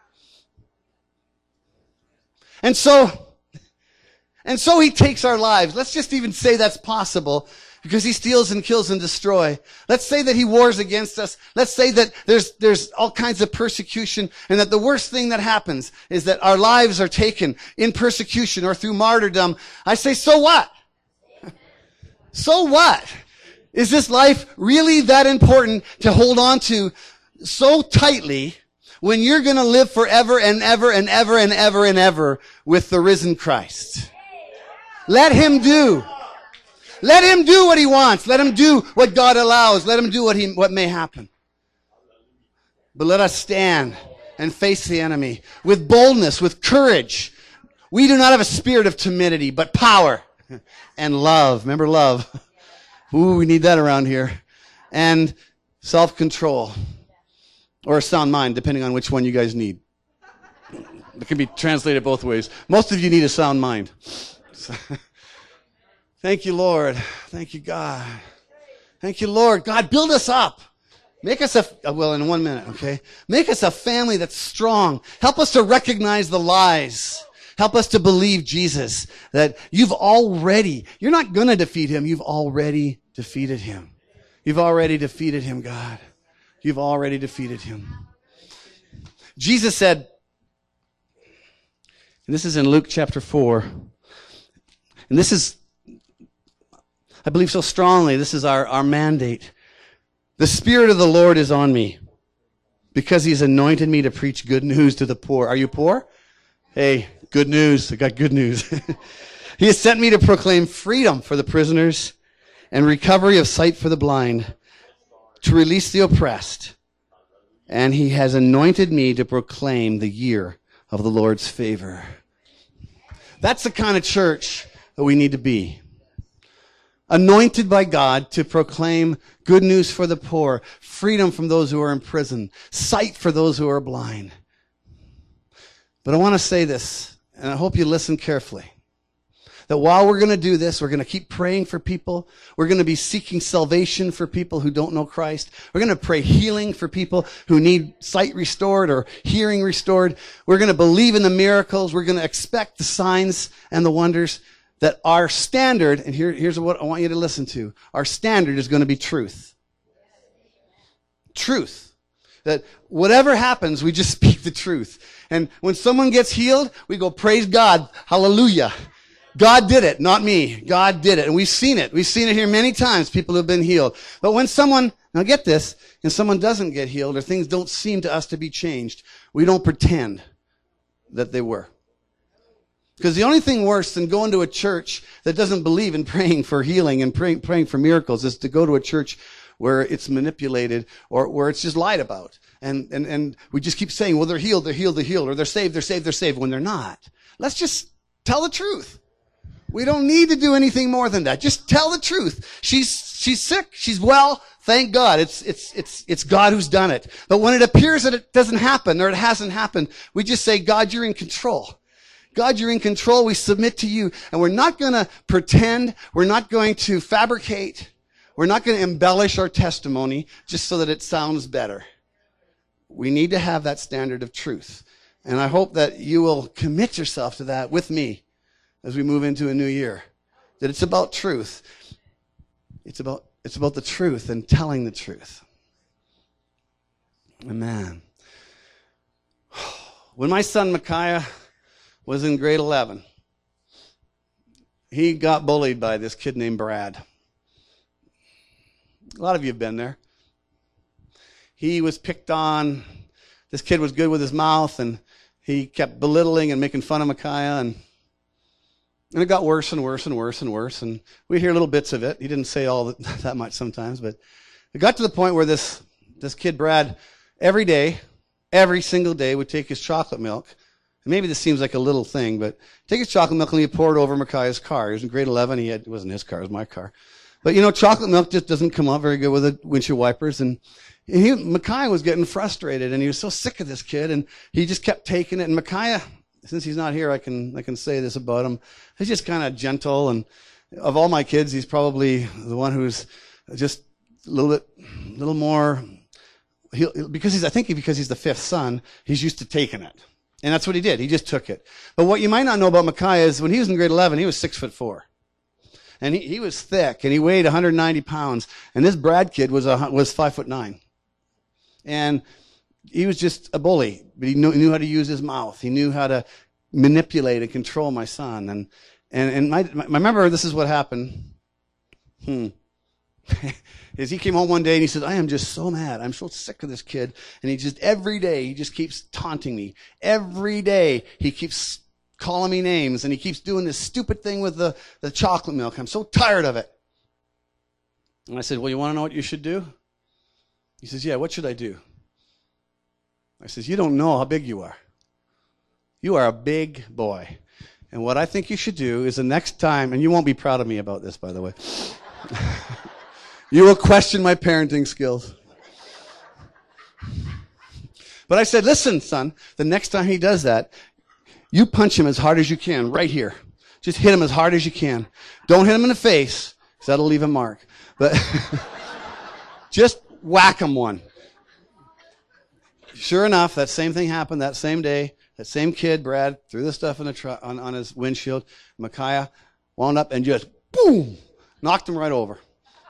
And so he takes our lives. Let's just even say that's possible because he steals and kills and destroys. Let's say that he wars against us. Let's say that there's all kinds of persecution and that the worst thing that happens is that our lives are taken in persecution or through martyrdom. I say, so what? So what? Is this life really that important to hold on to so tightly when you're going to live forever and ever and ever and ever and ever with the risen Christ? Let him do. Let him do what he wants. Let him do what God allows. Let him do what may happen. But let us stand and face the enemy with boldness, with courage. We do not have a spirit of timidity, but power and love. Remember love. Ooh, we need that around here. And self-control. Or a sound mind, depending on which one you guys need. It can be translated both ways. Most of you need a sound mind. Thank you, Lord. Thank you, God. Thank you, Lord. God, build us up. Make us in 1 minute, okay? Make us a family that's strong. Help us to recognize the lies. Help us to believe, Jesus, that you're not going to defeat him. You've already defeated him. You've already defeated him, God. You've already defeated him. Jesus said, and this is in Luke chapter 4, and this is, I believe so strongly, this is our mandate. The Spirit of the Lord is on me because he's anointed me to preach good news to the poor. Are you poor? Hey, good news. I got good news. He has sent me to proclaim freedom for the prisoners and recovery of sight for the blind, to release the oppressed. And he has anointed me to proclaim the year of the Lord's favor. That's the kind of church that we need to be. Anointed by God to proclaim good news for the poor, freedom from those who are in prison, sight for those who are blind. But I want to say this, and I hope you listen carefully, that while we're going to do this, we're going to keep praying for people. We're going to be seeking salvation for people who don't know Christ. We're going to pray healing for people who need sight restored or hearing restored. We're going to believe in the miracles. We're going to expect the signs and the wonders. That our standard, and here's what I want you to listen to, our standard is going to be truth. Truth. That whatever happens, we just speak the truth. And when someone gets healed, we go, praise God, hallelujah. God did it, not me. God did it. And we've seen it. We've seen it here many times, people who have been healed. But when someone, now get this, and someone doesn't get healed or things don't seem to us to be changed, we don't pretend that they were. Because the only thing worse than going to a church that doesn't believe in praying for healing and praying for miracles is to go to a church where it's manipulated or where it's just lied about. And we just keep saying, well, they're healed, or they're saved, when they're not. Let's just tell the truth. We don't need to do anything more than that. Just tell the truth. She's sick. She's well. Thank God. It's God who's done it. But when it appears that it doesn't happen or it hasn't happened, we just say, God, you're in control. God, you're in control. We submit to you. And we're not going to pretend. We're not going to fabricate. We're not going to embellish our testimony just so that it sounds better. We need to have that standard of truth. And I hope that you will commit yourself to that with me as we move into a new year. That it's about truth. It's about the truth and telling the truth. Amen. When my son Micaiah was in grade 11, he got bullied by this kid named Brad. A lot of you have been there. He was picked on. This kid was good with his mouth, and he kept belittling and making fun of Micaiah, and it got worse and worse and worse and worse, and we hear little bits of it. He didn't say all that much sometimes, but it got to the point where this kid, Brad, every single day, would take his chocolate milk. And maybe this seems like a little thing, but take his chocolate milk and he'd pour it over Micaiah's car. He was in grade 11. It wasn't his car, it was my car. But chocolate milk just doesn't come out very good with the windshield wipers. And Micaiah was getting frustrated, and he was so sick of this kid, and he just kept taking it. And Micaiah, since he's not here, I can say this about him. He's just kind of gentle, and of all my kids, he's probably the one who's just a little more. Because he's the fifth son, he's used to taking it. And that's what he did. He just took it. But what you might not know about Micaiah is when he was in grade 11, he was 6'4". And he was thick, and he weighed 190 pounds. And this Brad kid was 5'9". And he was just a bully, but he knew how to use his mouth. He knew how to manipulate and control my son. And I remember this is what happened. Is he came home one day and he said, I am just so mad. I'm so sick of this kid. And every day, he just keeps taunting me. Every day, he keeps calling me names, and he keeps doing this stupid thing with the chocolate milk. I'm so tired of it. And I said, well, you want to know what you should do? He says, yeah, what should I do? I says, you don't know how big you are. You are a big boy. And what I think you should do is the next time, and you won't be proud of me about this, by the way. You will question my parenting skills. But I said, listen, son, the next time he does that, you punch him as hard as you can, right here. Just hit him as hard as you can. Don't hit him in the face, because that'll leave a mark. But just whack him one. Sure enough, that same thing happened that same day. That same kid, Brad, threw the stuff in on his windshield. Micaiah wound up and just, boom, knocked him right over.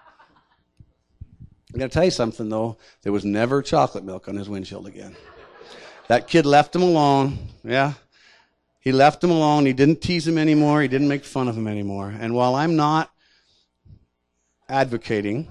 I'm going to tell you something, though. There was never chocolate milk on his windshield again. That kid left him alone. Yeah. He left him alone. He didn't tease him anymore. He didn't make fun of him anymore. And while I'm not advocating,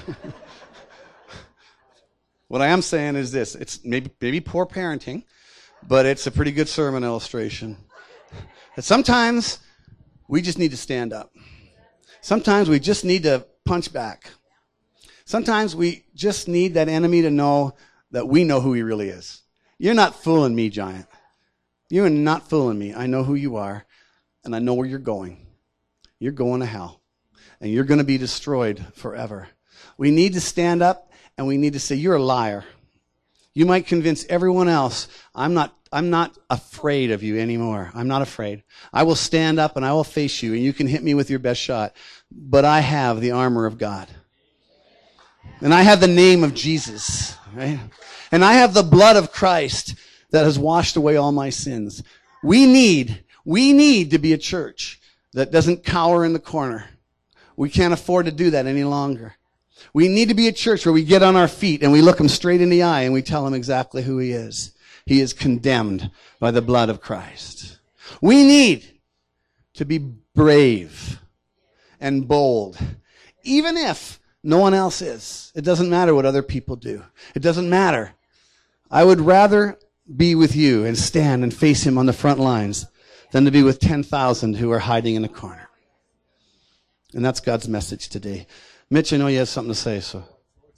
what I am saying is this. It's maybe poor parenting, but it's a pretty good sermon illustration. That sometimes we just need to stand up. Sometimes we just need to punch back. Sometimes we just need that enemy to know that we know who he really is. You're not fooling me, giant. You are not fooling me. I know who you are, and I know where you're going. You're going to hell, and you're going to be destroyed forever. We need to stand up, and we need to say, you're a liar. You might convince everyone else, I'm not afraid of you anymore. I'm not afraid. I will stand up, and I will face you, and you can hit me with your best shot. But I have the armor of God. And I have the name of Jesus, right? And I have the blood of Christ that has washed away all my sins. We need to be a church that doesn't cower in the corner. We can't afford to do that any longer. We need to be a church where we get on our feet and we look him straight in the eye and we tell him exactly who he is. He is condemned by the blood of Christ. We need to be brave and bold, even if no one else is. It doesn't matter what other people do. It doesn't matter. I would rather be with you and stand and face him on the front lines than to be with 10,000 who are hiding in a corner. And that's God's message today. Mitch, I know you have something to say, so.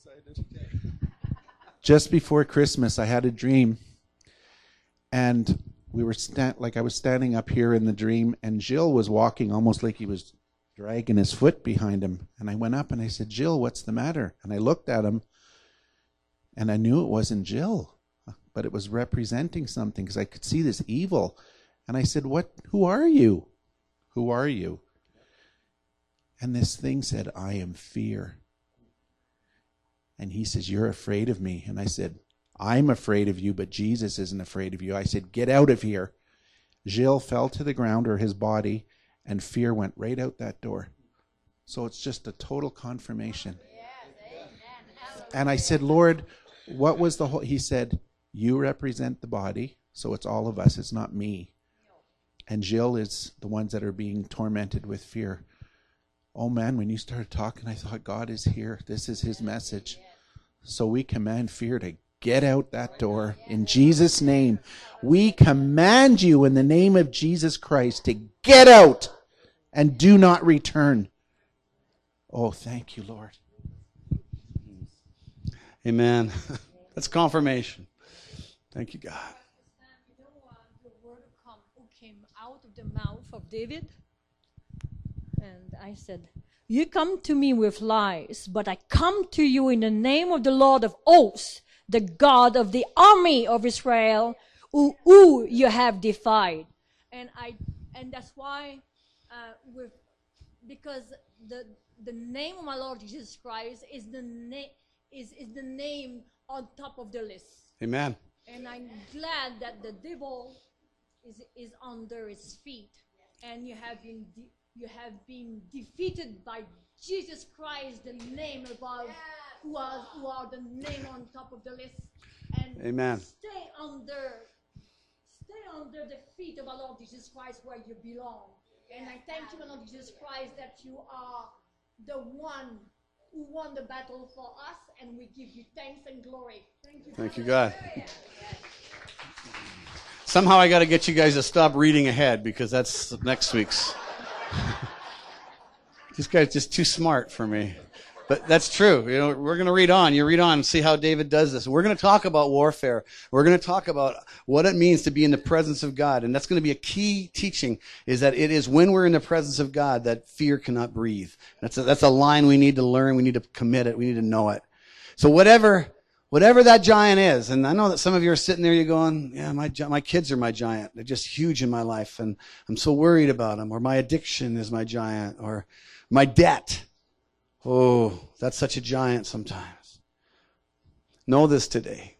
Just before Christmas, I had a dream, and we were I was standing up here in the dream, and Jill was walking almost like he was dragging his foot behind him. And I went up and I said, Jill, what's the matter? And I looked at him, and I knew it wasn't Jill, but it was representing something because I could see this evil. And I said, who are you? Who are you? And this thing said, I am fear. And he says, you're afraid of me. And I said, I'm afraid of you, but Jesus isn't afraid of you. I said, get out of here. Gilles fell to the ground, or his body, and fear went right out that door. So it's just a total confirmation. And I said, Lord, what was the whole... He said, you represent the body, so it's all of us. It's not me. And Gilles is the ones that are being tormented with fear. Oh man, when you started talking, I thought God is here. This is his message. So we command fear to get out that door in Jesus' name. We command you in the name of Jesus Christ to get out and do not return. Oh, thank you, Lord. Amen. That's confirmation. Thank you, God. You know, the word who came out of the mouth of David. And I said, you come to me with lies, but I come to you in the name of the Lord of hosts, the God of the army of Israel, who you have defied. And that's why, because the name of my Lord Jesus Christ is the name on top of the list. Amen. And I'm glad that the devil is under his feet, and you have been defeated by Jesus Christ, the name above, who are the name on top of the list. And Amen. Stay under the feet of our Lord Jesus Christ where you belong. And I thank you, Lord Jesus Christ, that you are the one who won the battle for us, and we give you thanks and glory. Thank you, God. Somehow I got to get you guys to stop reading ahead, because that's next week's. This guy's just too smart for me. But that's true. You know, we're going to read on. You read on and see how David does this. We're going to talk about warfare. We're going to talk about what it means to be in the presence of God. And that's going to be a key teaching, is that it is when we're in the presence of God that fear cannot breathe. That's a line we need to learn. We need to commit it. We need to know it. So whatever that giant is, and I know that some of you are sitting there, you're going, yeah, my kids are my giant. They're just huge in my life, and I'm so worried about them. Or my addiction is my giant. Or my debt. Oh, that's such a giant sometimes. Know this today,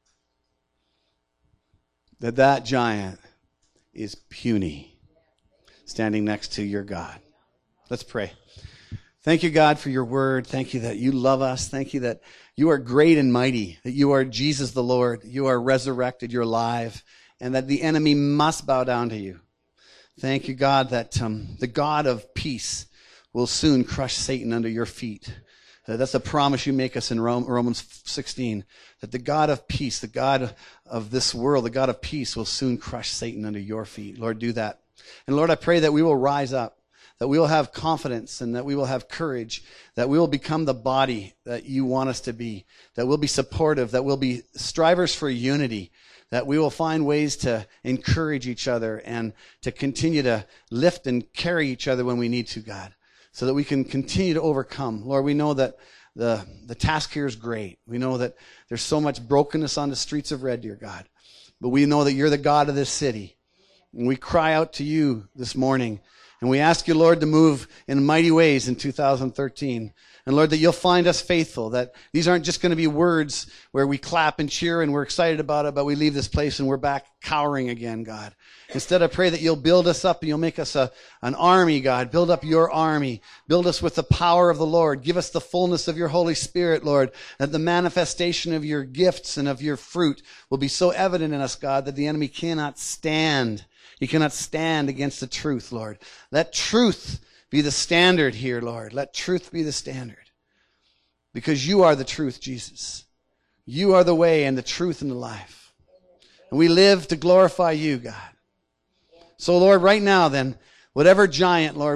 that giant is puny, standing next to your God. Let's pray. Thank you, God, for your word. Thank you that you love us. Thank you that you are great and mighty, that you are Jesus the Lord. You are resurrected, you're alive, and that the enemy must bow down to you. Thank you, God, that the God of peace will soon crush Satan under your feet. That's a promise you make us in Romans 16, that the God of peace, the God of this world, the God of peace will soon crush Satan under your feet. Lord, do that. And Lord, I pray that we will rise up, that we will have confidence, and that we will have courage, that we will become the body that you want us to be, that we'll be supportive, that we'll be strivers for unity, that we will find ways to encourage each other and to continue to lift and carry each other when we need to, God, so that we can continue to overcome. Lord, we know that the task here is great. We know that there's so much brokenness on the streets of Red Deer, God. But we know that you're the God of this city. And we cry out to you this morning. And we ask you, Lord, to move in mighty ways in 2013. And Lord, that you'll find us faithful, that these aren't just going to be words where we clap and cheer and we're excited about it, but we leave this place and we're back cowering again, God. Instead, I pray that you'll build us up and you'll make us an army, God. Build up your army. Build us with the power of the Lord. Give us the fullness of your Holy Spirit, Lord, that the manifestation of your gifts and of your fruit will be so evident in us, God, that the enemy cannot stand. He cannot stand against the truth, Lord. Let truth be the standard here, Lord. Let truth be the standard. Because you are the truth, Jesus. You are the way and the truth and the life. And we live to glorify you, God. So, Lord, right now then, whatever giant, Lord,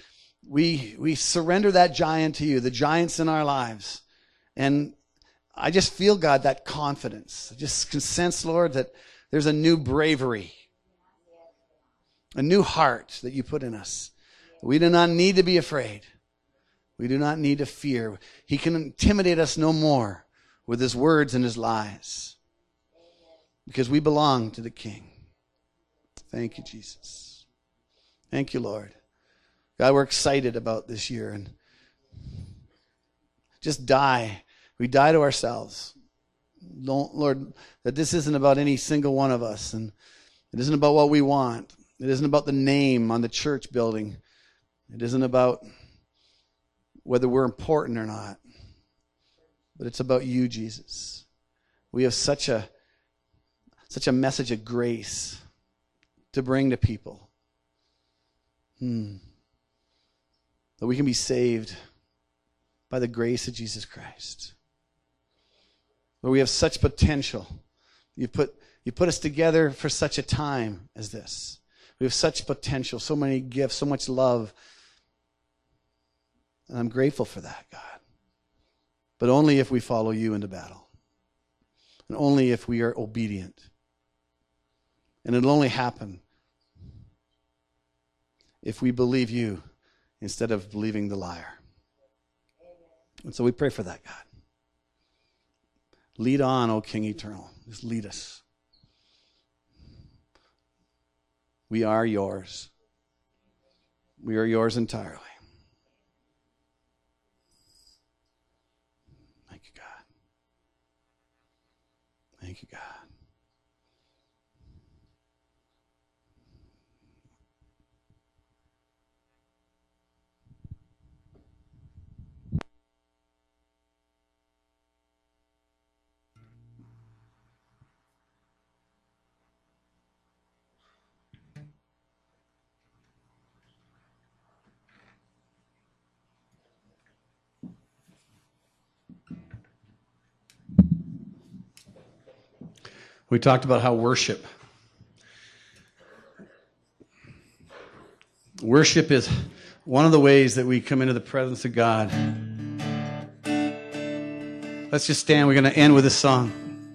we surrender that giant to you, the giants in our lives. And I just feel, God, that confidence. I just can sense, Lord, that there's a new bravery, a new heart that you put in us. We do not need to be afraid. We do not need to fear. He can intimidate us no more with his words and his lies, because we belong to the King. Thank you, Jesus. Thank you, Lord. God, we're excited about this year, and just die. We die to ourselves. Lord, that this isn't about any single one of us, and it isn't about what we want. It isn't about the name on the church building. It isn't about whether we're important or not, but it's about you, Jesus. We have such a message of grace to bring to people. that we can be saved by the grace of Jesus Christ. Lord, we have such potential. You put us together for such a time as this. We have such potential, so many gifts, so much love. And I'm grateful for that, God. But only if we follow you into battle. And only if we are obedient. And it'll only happen if we believe you instead of believing the liar. And so we pray for that, God. Lead on, O King Eternal. Just lead us. We are yours. We are yours entirely. Thank you, God. Thank you, God. We talked about how worship is one of the ways that we come into the presence of God. Let's just stand. We're going to end with this song.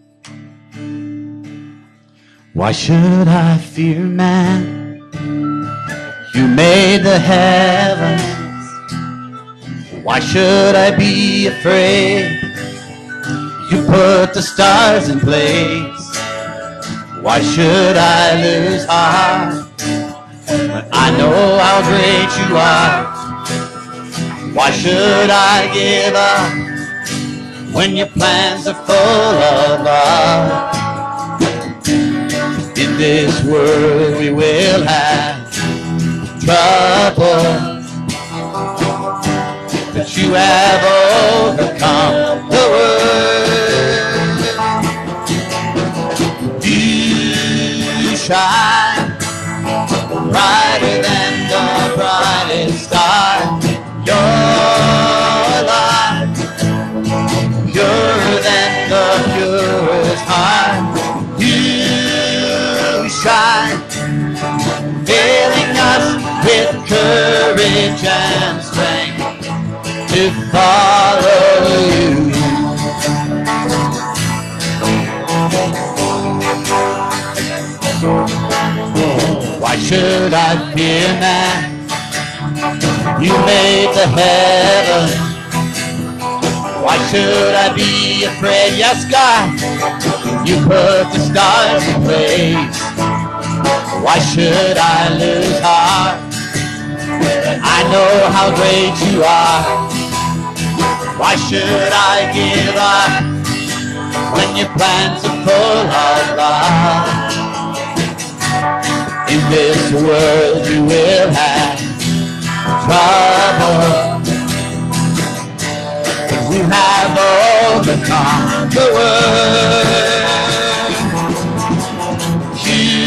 Why should I fear man? You made the heavens. Why should I be afraid? You put the stars in place. Why should I lose heart when I know how great you are? Why should I give up when your plans are full of love? In this world we will have trouble, but you have overcome the world. Shine brighter than the brightest star. Your light purer than the purest heart. You shine, filling us with courage and strength to follow you. Why should I fear man? You made the heavens. Why should I be afraid? Yes, God, you put the stars in place. Why should I lose heart? I know how great you are. Why should I give up when your plans are full of love? In this world you will have trouble, but we have overcome the world. You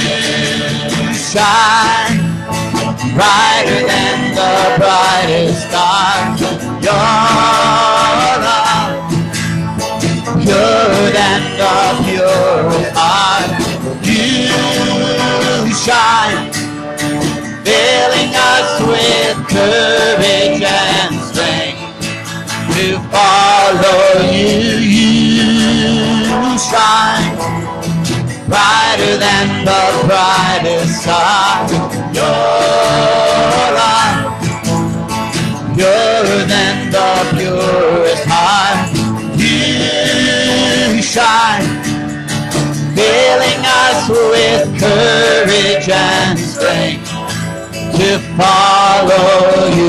shine brighter than the brightest star. Your love purer than the purest heart. You shine, filling us with courage and strength to follow you. You shine brighter than the brightest star. Your light purer than the purest heart. You shine, filling us with courage and strength to follow you.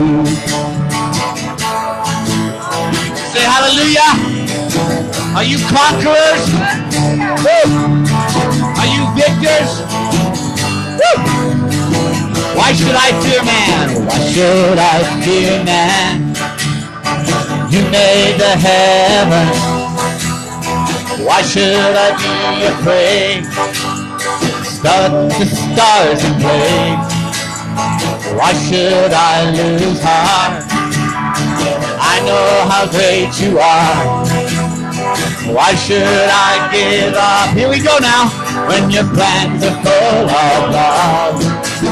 Say hallelujah. Are you conquerors? Woo. Are you victors? Woo. Why should I fear man? Why should I fear man? You made the heavens. Why should I be afraid? Stuck the stars in place. Why should I lose heart? I know how great you are. Why should I give up? Here we go now. When your plans are full of love.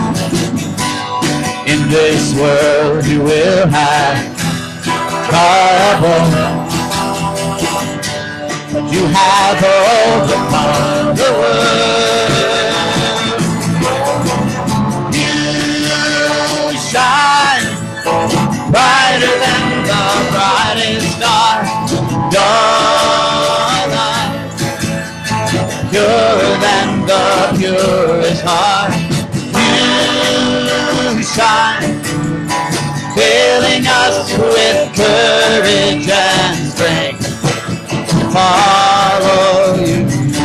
In this world you will have trouble. But you have overcome the world. You shine brighter than the brightest star. Your light, purer than the purest heart. You shine, filling us with courage and strength to follow you.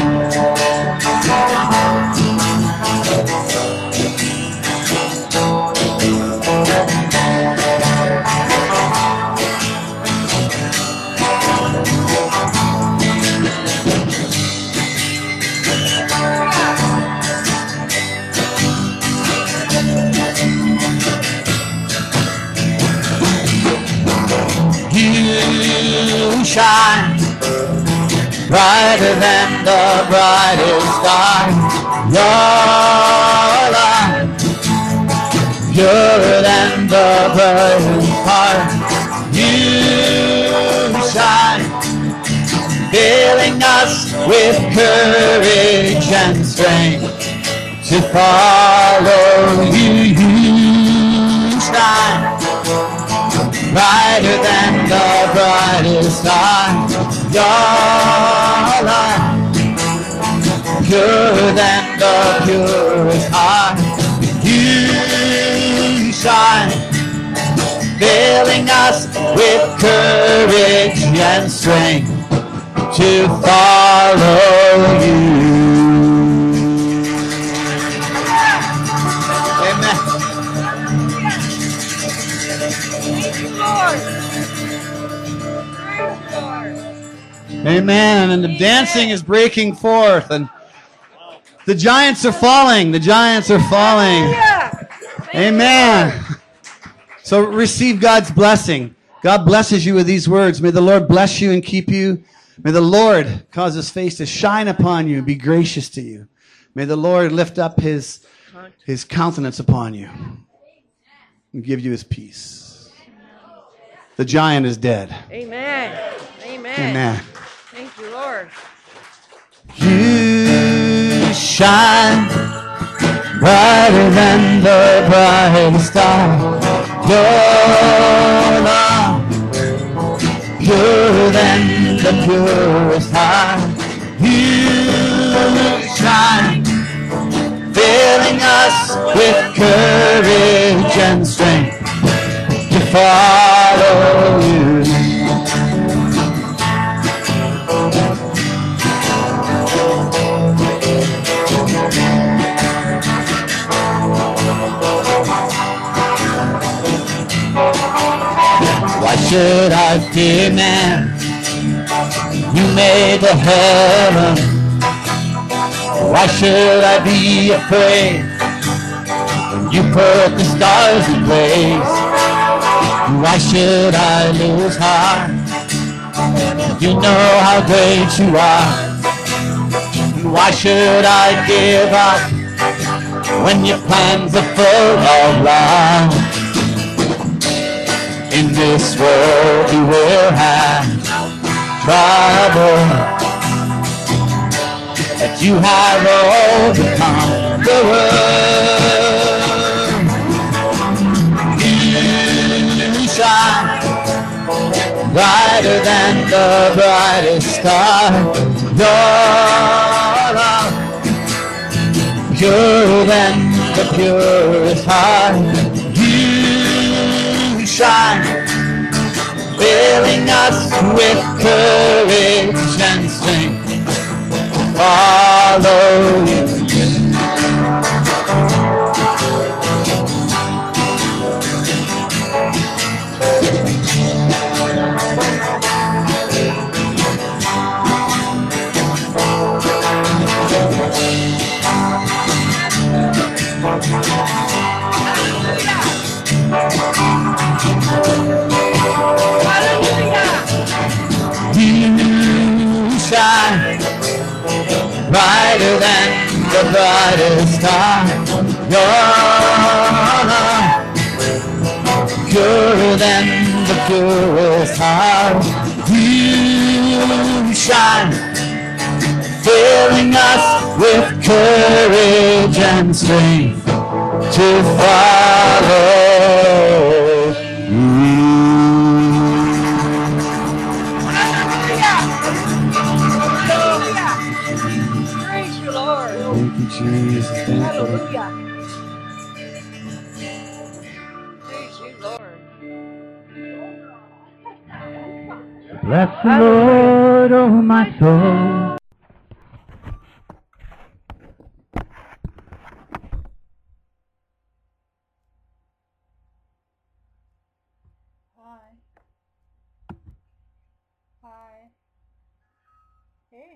You shine brighter than the brightest star. Your light, purer than the brightest heart. You shine, filling us with courage and strength to follow you. You shine brighter than the brightest star. Your light, purer than the purest heart. You shine, filling us with courage and strength to follow you. Amen. And the dancing is breaking forth, and the giants are falling. The giants are falling. Amen. So receive God's blessing. God blesses you with these words. May the Lord bless you and keep you. May the Lord cause his face to shine upon you and be gracious to you. May the Lord lift up his countenance upon you and give you his peace. The giant is dead. Amen. Amen. Amen. Thank you, Lord. You shine brighter than the brightest star. Your love, purer than the purest heart. You shine, filling us with courage and strength to follow you. Why should I fear man? You made the heaven. Why should I be afraid when you put the stars in place? Why should I lose heart? You know how great you are. Why should I give up when your plans are full of love? In this world you will have trouble, but you have overcome the world. You shine brighter than the brightest star. Your love, purer than the purest heart. You shine, filling us with courage and strength. Follow you. brightest star. Your love, purer than the purest heart. You shine, filling us with courage and strength to follow you. Praise you, Lord. Thank you, Jesus. Thank you. Hallelujah. Praise you, Lord. Bless the Lord, oh my soul. Hi. Hi. Hey.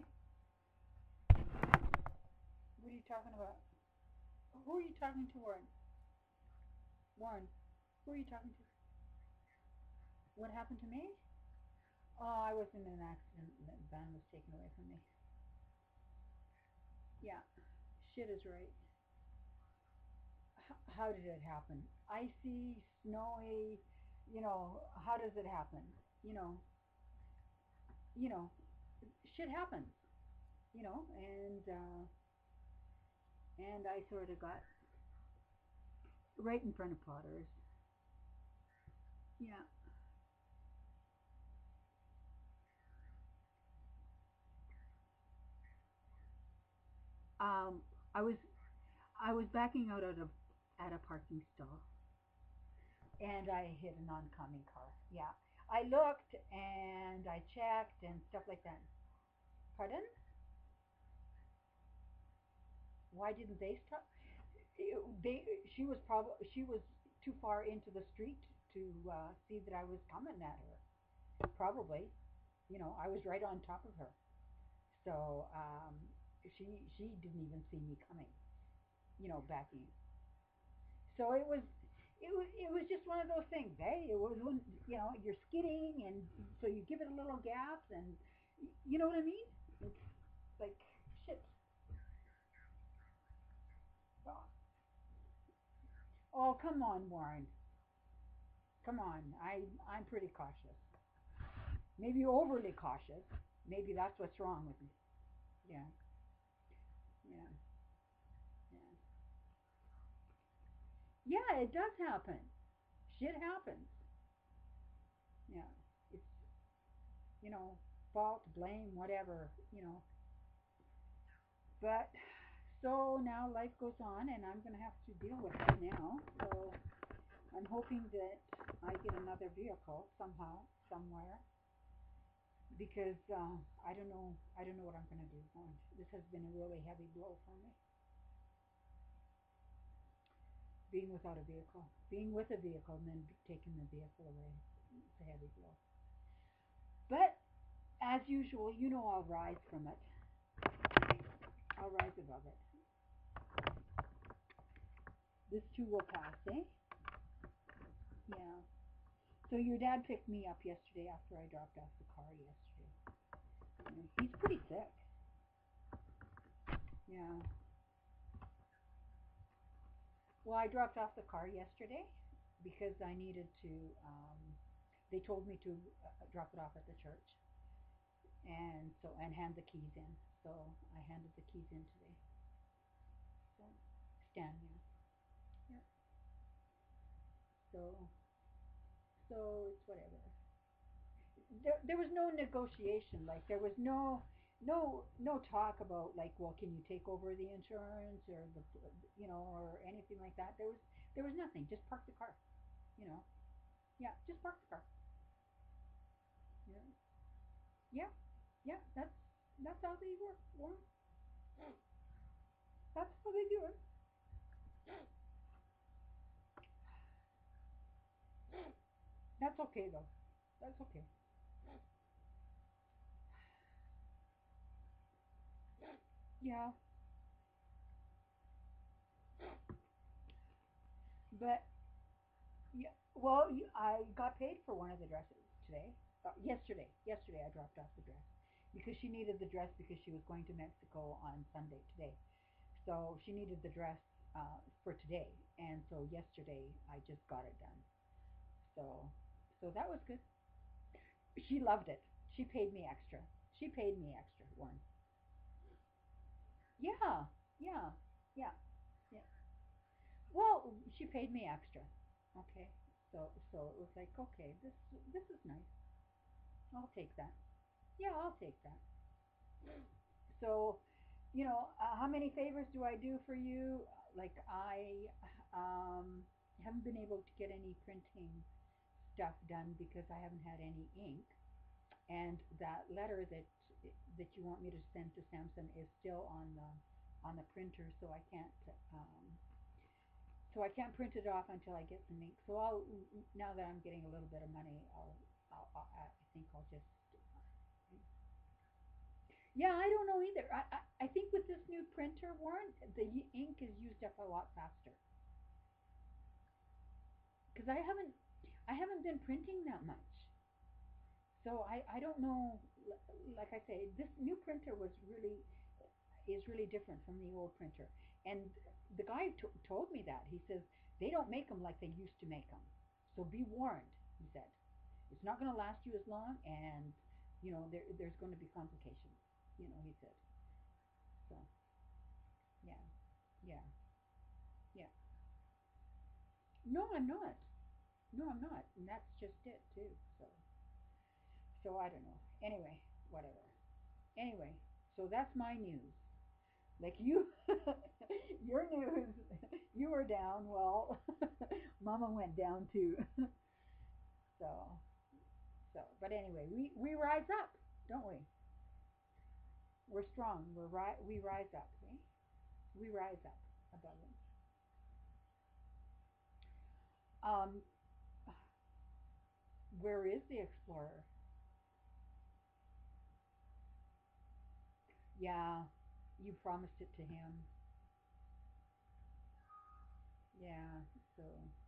What are you talking about? Who are you talking to, Warren? Warren, who are you talking to? What happened to me? Oh, I was in an accident. The van was taken away from me. Yeah. Shit is right. How did it happen? Icy, snowy, how does it happen? You know, you know, shit happens, and I sort of got right in front of Potters. Yeah. Um, I was backing out at a parking stall, and I hit an oncoming car. Yeah. I looked and I checked and stuff like that. Pardon? Why didn't they stop? They she was too far into the street to see that I was coming at her. Probably, I was right on top of her. So she didn't even see me coming. Backing. So it was just one of those things, eh? It was when you're skidding, and so you give it a little gas, and you know what I mean? It's like shit. Oh, come on, Warren. Come on. I'm pretty cautious. Maybe overly cautious. Maybe that's what's wrong with me. Yeah. Yeah. Yeah. Yeah, it does happen. Shit happens. Yeah. It's fault, blame, whatever. But so now life goes on, and I'm gonna have to deal with it now. So I'm hoping that I get another vehicle somehow, somewhere, because I don't know what I'm gonna do. This has been a really heavy blow for me. Being without a vehicle, being with a vehicle, and then taking the vehicle away. It's a heavy blow. But as usual, I'll rise from it. I'll rise above it. This too will pass, eh? Yeah. So your dad picked me up yesterday after I dropped off the car yesterday. He's pretty sick. Yeah. Well, I dropped off the car yesterday because I needed to. They told me to drop it off at the church, and hand the keys in. So I handed the keys in today. So Stan, yeah. Yeah. So it's whatever. There was no negotiation. Like there was no talk about like, well, can you take over the insurance or or anything like that. There was nothing. Just park the car. You know. Yeah, just park the car. Yeah. Yeah. Yeah. That's how they work. Yeah. That's how they do it. That's okay though. That's okay. Yeah. But yeah. Well, I got paid for one of the dresses today. Yesterday. Yesterday I dropped off the dress because she needed the dress because she was going to Mexico on Sunday today. So she needed the dress for today, and so yesterday I just got it done. So that was good. She loved it. She paid me extra. She paid me extra, Warren. Yeah, yeah, yeah, yeah. Well, she paid me extra. Okay, so it was like, okay, this is nice. I'll take that. Yeah, I'll take that. So, how many favors do I do for you? Like um, haven't been able to get any printing stuff done because I haven't had any ink, and that letter that you want me to send to Samson is still on the printer, so I can't print it off until I get some ink. So now that I'm getting a little bit of money, I think I'll just. Yeah, I don't know either. I think with this new printer, Warren, the ink is used up a lot faster. Because I haven't been printing that much. So I don't know. Like I say, this new printer is really different from the old printer. And the guy told me that. He says they don't make them like they used to make them. So be warned, he said. It's not going to last you as long, and there's going to be complications. He said. So yeah, yeah, yeah. No, I'm not. No, I'm not. And that's just it too. So I don't know. Anyway, whatever. Anyway, so that's my news. Like you, your news, you were down. Well, Mama went down too. So, but anyway, we rise up, don't we? We're strong. We rise up. Eh? We rise up above them. Where is the explorer? Yeah, you promised it to him. Yeah, so